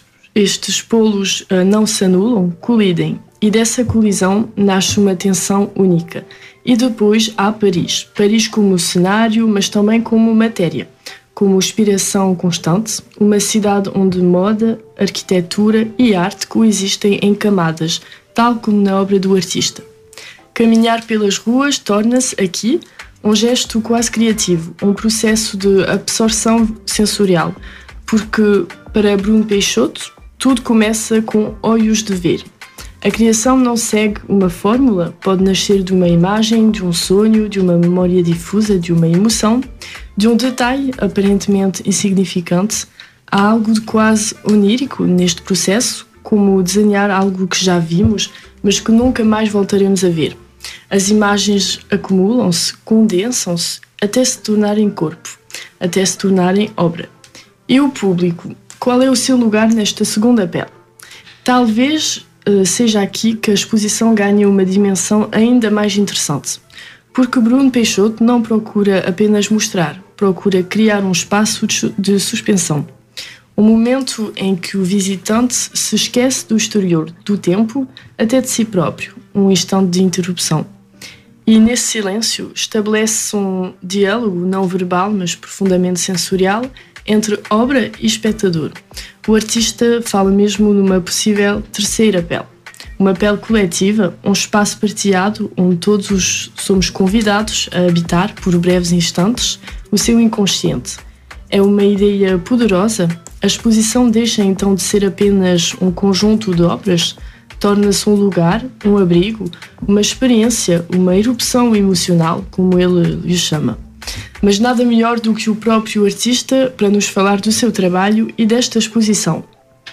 estes polos não se anulam, colidem, e dessa colisão nasce uma tensão única. E depois há Paris. Paris como cenário, mas também como matéria, como inspiração constante, uma cidade onde moda, arquitetura e arte coexistem em camadas, tal como na obra do artista. Caminhar pelas ruas torna-se, aqui, um gesto quase criativo, um processo de absorção sensorial, porque, para Bruno Peixoto, tudo começa com olhos de ver. A criação não segue uma fórmula, pode nascer de uma imagem, de um sonho, de uma memória difusa, de uma emoção, de um detalhe aparentemente insignificante. Há algo de quase onírico neste processo, como desenhar algo que já vimos, mas que nunca mais voltaremos a ver. As imagens acumulam-se, condensam-se, até se tornarem corpo. até se tornarem obra. E o público? Qual é o seu lugar nesta segunda pele? Talvez seja aqui que a exposição ganha uma dimensão ainda mais interessante, porque Bruno Peixoto não procura apenas mostrar, procura criar um espaço de suspensão. Um momento em que o visitante se esquece do exterior, do tempo, até de si próprio, um instante de interrupção. E nesse silêncio estabelece um diálogo não verbal, mas profundamente sensorial, entre obra e espectador. O artista fala mesmo numa possível terceira pele. Uma pele coletiva, um espaço partilhado onde todos somos convidados a habitar, por breves instantes, o seu inconsciente. É uma ideia poderosa. A exposição deixa então de ser apenas um conjunto de obras, torna-se um lugar, um abrigo, uma experiência, uma erupção emocional, como ele lhe chama. Mas nada melhor do que o próprio artista para nos falar do seu trabalho e desta exposição.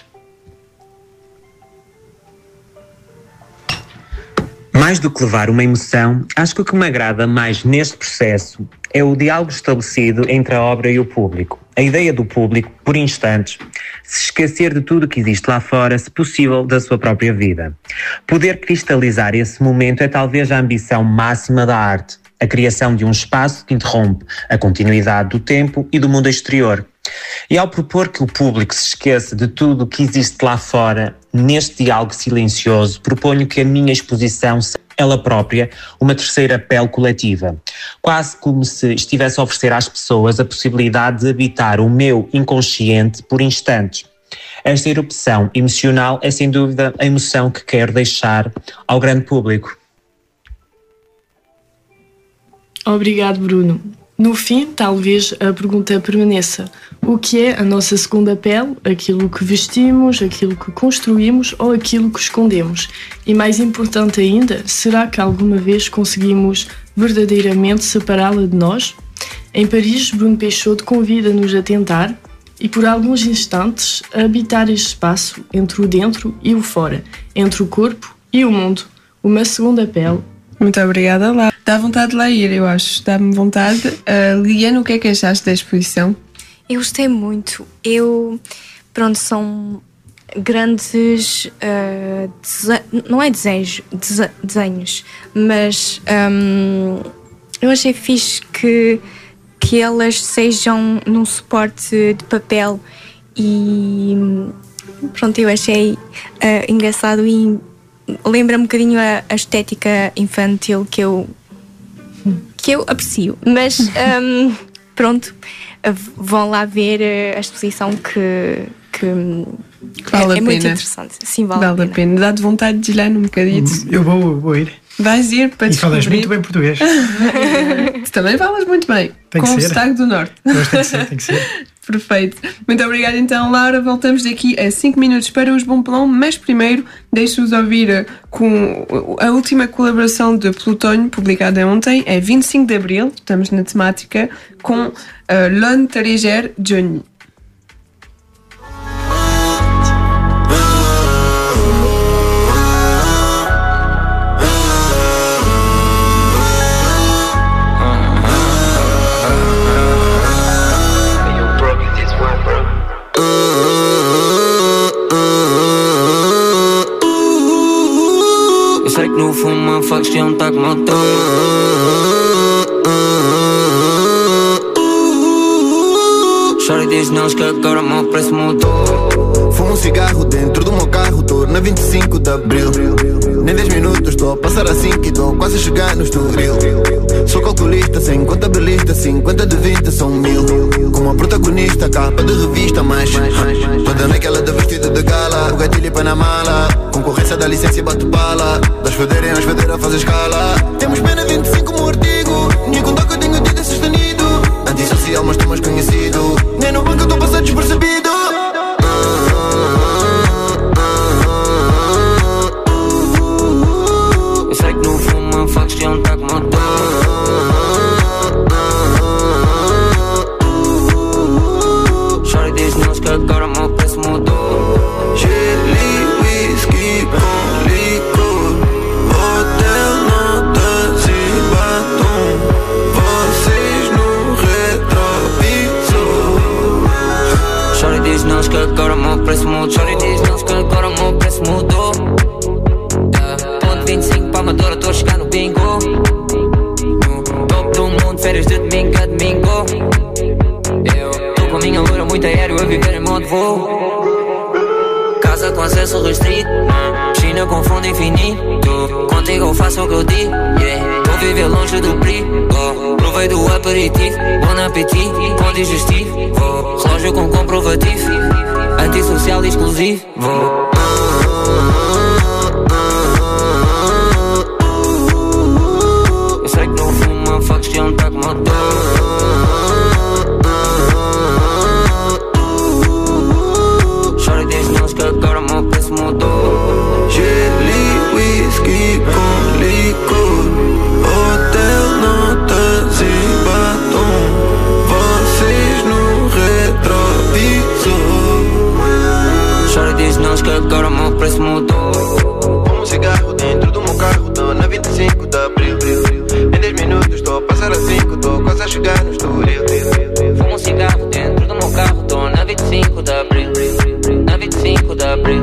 Mais do que levar uma emoção, acho que o que me agrada mais neste processo é o diálogo estabelecido entre a obra e o público. A ideia do público, por instantes, se esquecer de tudo o que existe lá fora, se possível, da sua própria vida. Poder cristalizar esse momento é talvez a ambição máxima da arte, a criação de um espaço que interrompe a continuidade do tempo e do mundo exterior. E ao propor que o público se esqueça de tudo o que existe lá fora, neste diálogo silencioso, proponho que a minha exposição seja ela própria uma terceira pele coletiva, quase como se estivesse a oferecer às pessoas a possibilidade de habitar o meu inconsciente por instantes. Esta erupção emocional é sem dúvida a emoção que quero deixar ao grande público. Obrigado, Bruno. No fim, talvez a pergunta permaneça. O que é a nossa segunda pele? Aquilo que vestimos, aquilo que construímos ou aquilo que escondemos? E mais importante ainda, será que alguma vez conseguimos verdadeiramente separá-la de nós? Em Paris, Bruno Peixoto convida-nos a tentar, e por alguns instantes, a habitar este espaço entre o dentro e o fora, entre o corpo e o mundo. Uma segunda pele. Muito obrigada, Laura. Dá vontade de lá ir, eu acho. Dá-me vontade. Liliana, o que é que achaste da exposição? Eu gostei muito. São grandes, não é desenhos, mas eu achei fixe que elas sejam num suporte de papel e eu achei engraçado e lembra um bocadinho a estética infantil que eu aprecio, mas vão lá ver a exposição que vale é muito interessante. Sim, vale a pena. Dá-te vontade de ir lá num bocadito. Eu vou ir. Vais ir para descobrir. E falas muito bem português. Tu também falas muito bem. Tem com que o ser. sotaque do Norte. Mas tem que ser. Perfeito. Muito obrigada então, Laura. Voltamos daqui a 5 minutos para os Bom Plão, mas primeiro deixo-vos ouvir com a última colaboração de Plutónio, publicada ontem, é 25 de Abril, estamos na temática, com Lon Tareger Johnny. Sei que no fundo uma facção tá como eu tô. Chora e diz não, que agora o meu preço mudou. Fumo um cigarro dentro do meu carro, tô na 25 de Abril. Nem 10 minutos estou a passar assim que tô quase a chegar no Estoril. Sou calculista, sem contabilista, 50 de 20 são 1000. Como a protagonista, capa de revista, mas toda naquela de vestido de gala. O gatilho põe na mala, concorrência dá licença e bate bala. Das federem às federas faz escala. Temos pena 25 como artigo, nem com que eu tenho tido sustenido. Antissocial mas tô mais conhecido, nem no banco eu tô passando despercebido. Eu sei que no fundo uma facção tá como eu tô. Chora e diz não, que agora o meu preço mudou. Geli, whisky com licor, hotel, notas e batom. Vocês no retrovisor. voo. Casa com acesso restrito, piscina com fundo infinito. Contigo eu faço o que eu digo, yeah. Vou viver longe do perigo. Provei do aperitivo, bom apetite, com digestivo. Relógio com comprovativo, antissocial e exclusivo. Eu sei que não fumo, fuck que não tá com motor. Chora desde nós que agora o meu preço mudou. Geli, whisky com licor, hotel, notas e batom. Vocês no retrovisor. Chora desde nós que agora o meu preço mudou. Um cigarro dentro do meu carro, tô na 25 de abril. Em 10 minutos tô a passar a 5, tô quase a chegar no Estoril. Fumo um cigarro dentro do meu carro, tô na 25 de abril. Na 25 de abril.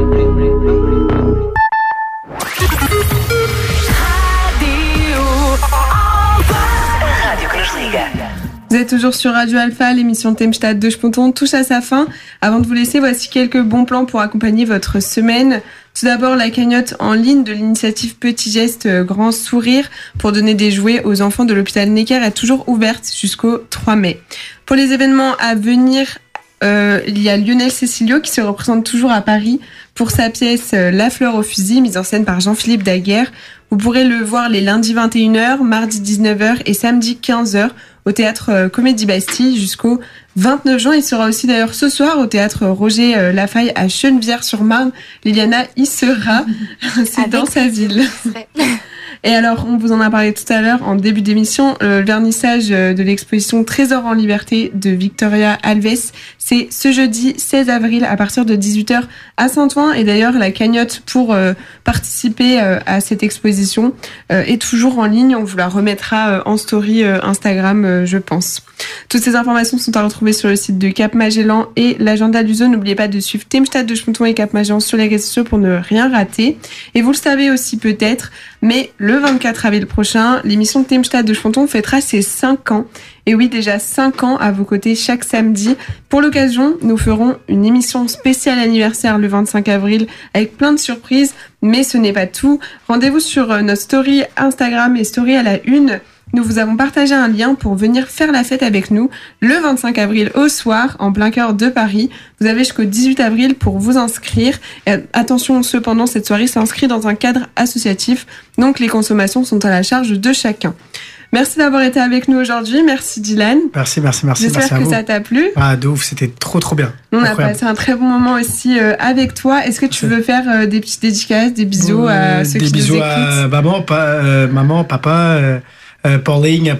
Radio que nos liga. Vous êtes toujours sur Radio Alpha, l'émission Themstadt 2.1 touche à sa fin. Avant de vous laisser, voici quelques bons plans pour accompagner votre semaine. Tout d'abord, la cagnotte en ligne de l'initiative Petit Geste Grand Sourire pour donner des jouets aux enfants de l'hôpital Necker est toujours ouverte jusqu'au 3 mai. Pour les événements à venir, il y a Lionel Cecilio qui se représente toujours à Paris pour sa pièce La fleur au fusil, mise en scène par Jean-Philippe Daguerre. Vous pourrez le voir les lundis 21h, mardi 19h et samedi 15h au théâtre Comédie Bastille jusqu'au 29 juin. Il sera aussi d'ailleurs ce soir au théâtre Roger Lafaille à Chenevière-sur-Marne. Liliana y sera, c'est dans sa ville. Et alors, on vous en a parlé tout à l'heure en début d'émission, le vernissage de l'exposition Trésor en liberté de Victoria Alves, c'est ce jeudi 16 avril à partir de 18h à Saint-Ouen. Et d'ailleurs, la cagnotte pour participer à cette exposition est toujours en ligne. On vous la remettra en story Instagram, je pense. Toutes ces informations sont à retrouver sur le site de Cap Magellan et l'agenda du zoo. N'oubliez pas de suivre Themstadt 2.1 et Cap Magellan sur les réseaux sociaux pour ne rien rater. Et vous le savez aussi peut-être, mais le 24 avril prochain, l'émission Themstadt 2.1 fêtera ses 5 ans. Et oui, déjà 5 ans à vos côtés chaque samedi. Pour l'occasion, nous ferons une émission spéciale anniversaire le 25 avril avec plein de surprises. Mais ce n'est pas tout. Rendez-vous sur notre story Instagram et story à la une. Nous vous avons partagé un lien pour venir faire la fête avec nous le 25 avril au soir, en plein cœur de Paris. Vous avez jusqu'au 18 avril pour vous inscrire. Et attention, cependant, cette soirée s'inscrit dans un cadre associatif, donc les consommations sont à la charge de chacun. Merci d'avoir été avec nous aujourd'hui. Merci Dylan. Merci. J'espère que ça t'a plu. Ah, de ouf, c'était trop bien. On a passé un très bon moment aussi avec toi. Est-ce que tu veux faire des petites dédicaces, des bisous à ceux qui nous écoutent? Des bisous à maman, papa, Pauline,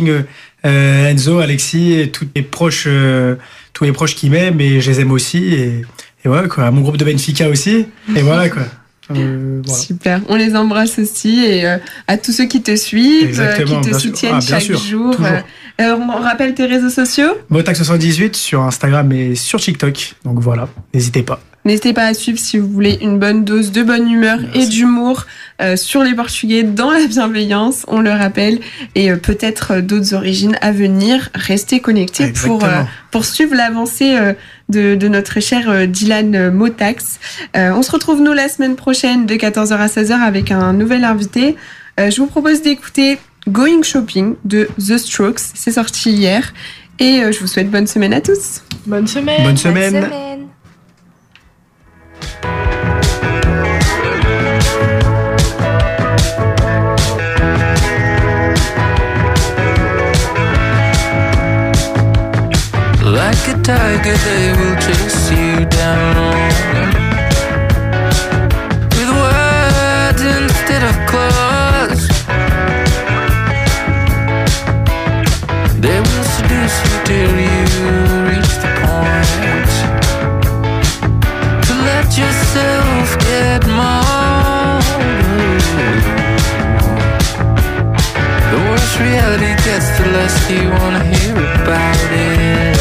Enzo, Alexis, et tous les proches qui m'aiment, et je les aime aussi. Et voilà quoi. Mon groupe de Benfica aussi. Et voilà quoi. Voilà. Super, on les embrasse aussi et à tous ceux qui te suivent, qui te soutiennent chaque jour. On rappelle tes réseaux sociaux. Motac78 sur Instagram et sur TikTok. Donc voilà, n'hésitez pas. N'hésitez pas à suivre si vous voulez une bonne dose de bonne humeur et d'humour sur les Portugais dans la bienveillance, on le rappelle, et peut-être d'autres origines à venir. Restez connectés pour suivre l'avancée de notre cher Dylan Motax. On se retrouve nous la semaine prochaine de 14h à 16h avec un nouvel invité. Je vous propose d'écouter Going Shopping de The Strokes. C'est sorti hier et je vous souhaite bonne semaine à tous. Bonne semaine. Bonne semaine. Like a tiger, they will chase you down with words instead of claws. They will seduce you till you reach the point to let yourself get mauled. The worse reality gets, the less you wanna hear about it.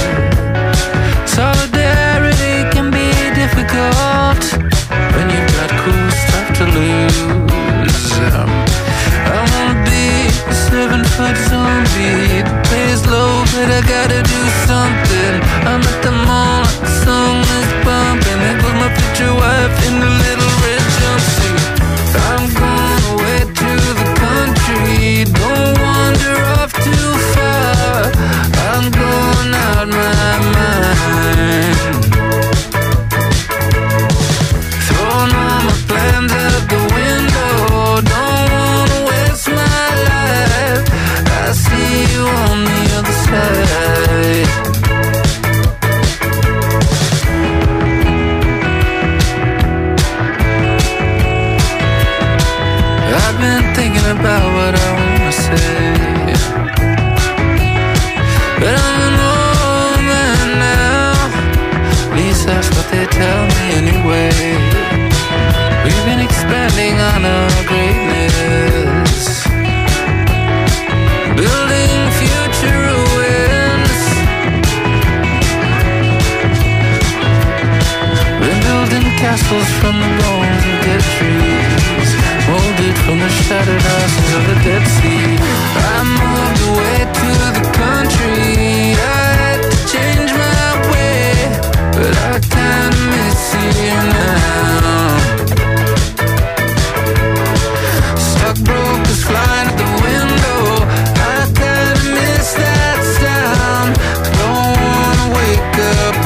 Solidarity can be difficult when you've got cool stuff to lose. I wanna be a 7-foot zombie. The pay is low, but I gotta do something. I'm at the mall, song thinking about what I wanna say. But I'm an old man now, at least that's what they tell me anyway. We've been expanding on our greatness, building future ruins. We're building castles from the bones of dead trees, molded from the shattered ashes of the Dead Sea. I moved away to the country, I had to change my way, but I kinda miss you now. Stuck brokers flying out the window, I kinda miss that sound. Don't wanna wake up,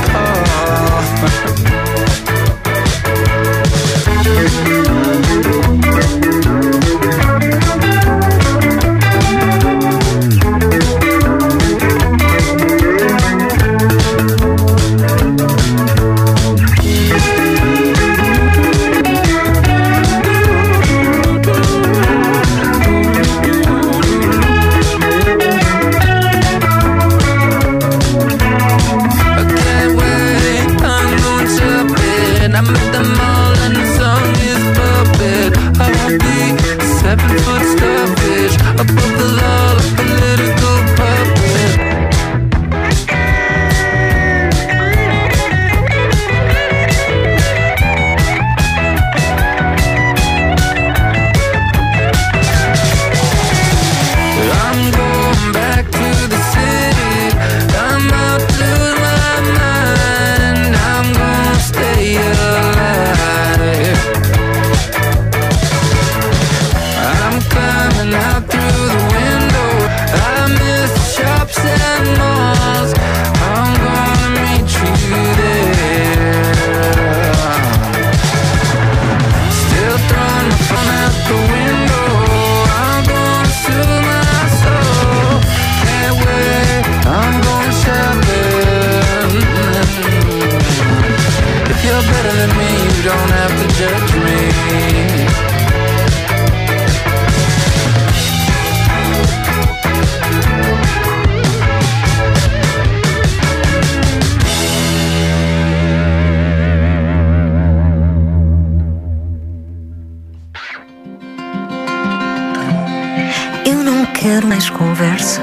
mais conversa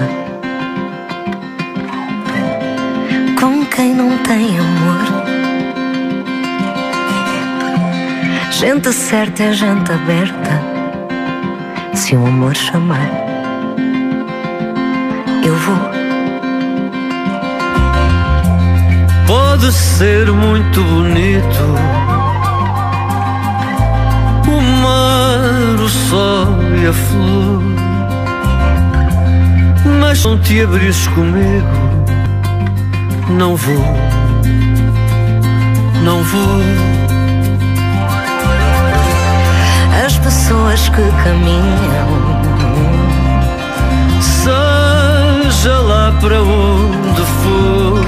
com quem não tem amor. Gente certa é gente aberta. Se o amor chamar, eu vou. Pode ser muito bonito o mar, o sol e a flor, mas se não te abris comigo, não vou, não vou. As pessoas que caminham, seja lá para onde for,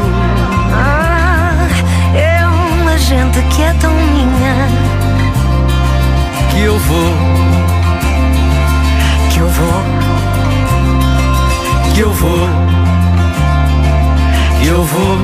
é uma gente que é tão minha, que eu vou, que eu vou, que eu vou, que eu vou.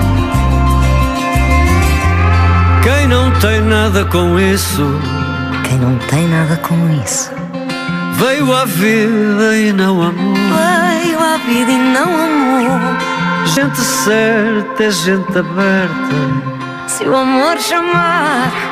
Quem não tem nada com isso, quem não tem nada com isso, veio à vida e não amou. Veio à vida e não amou. Gente certa é gente aberta. Se o amor chamar,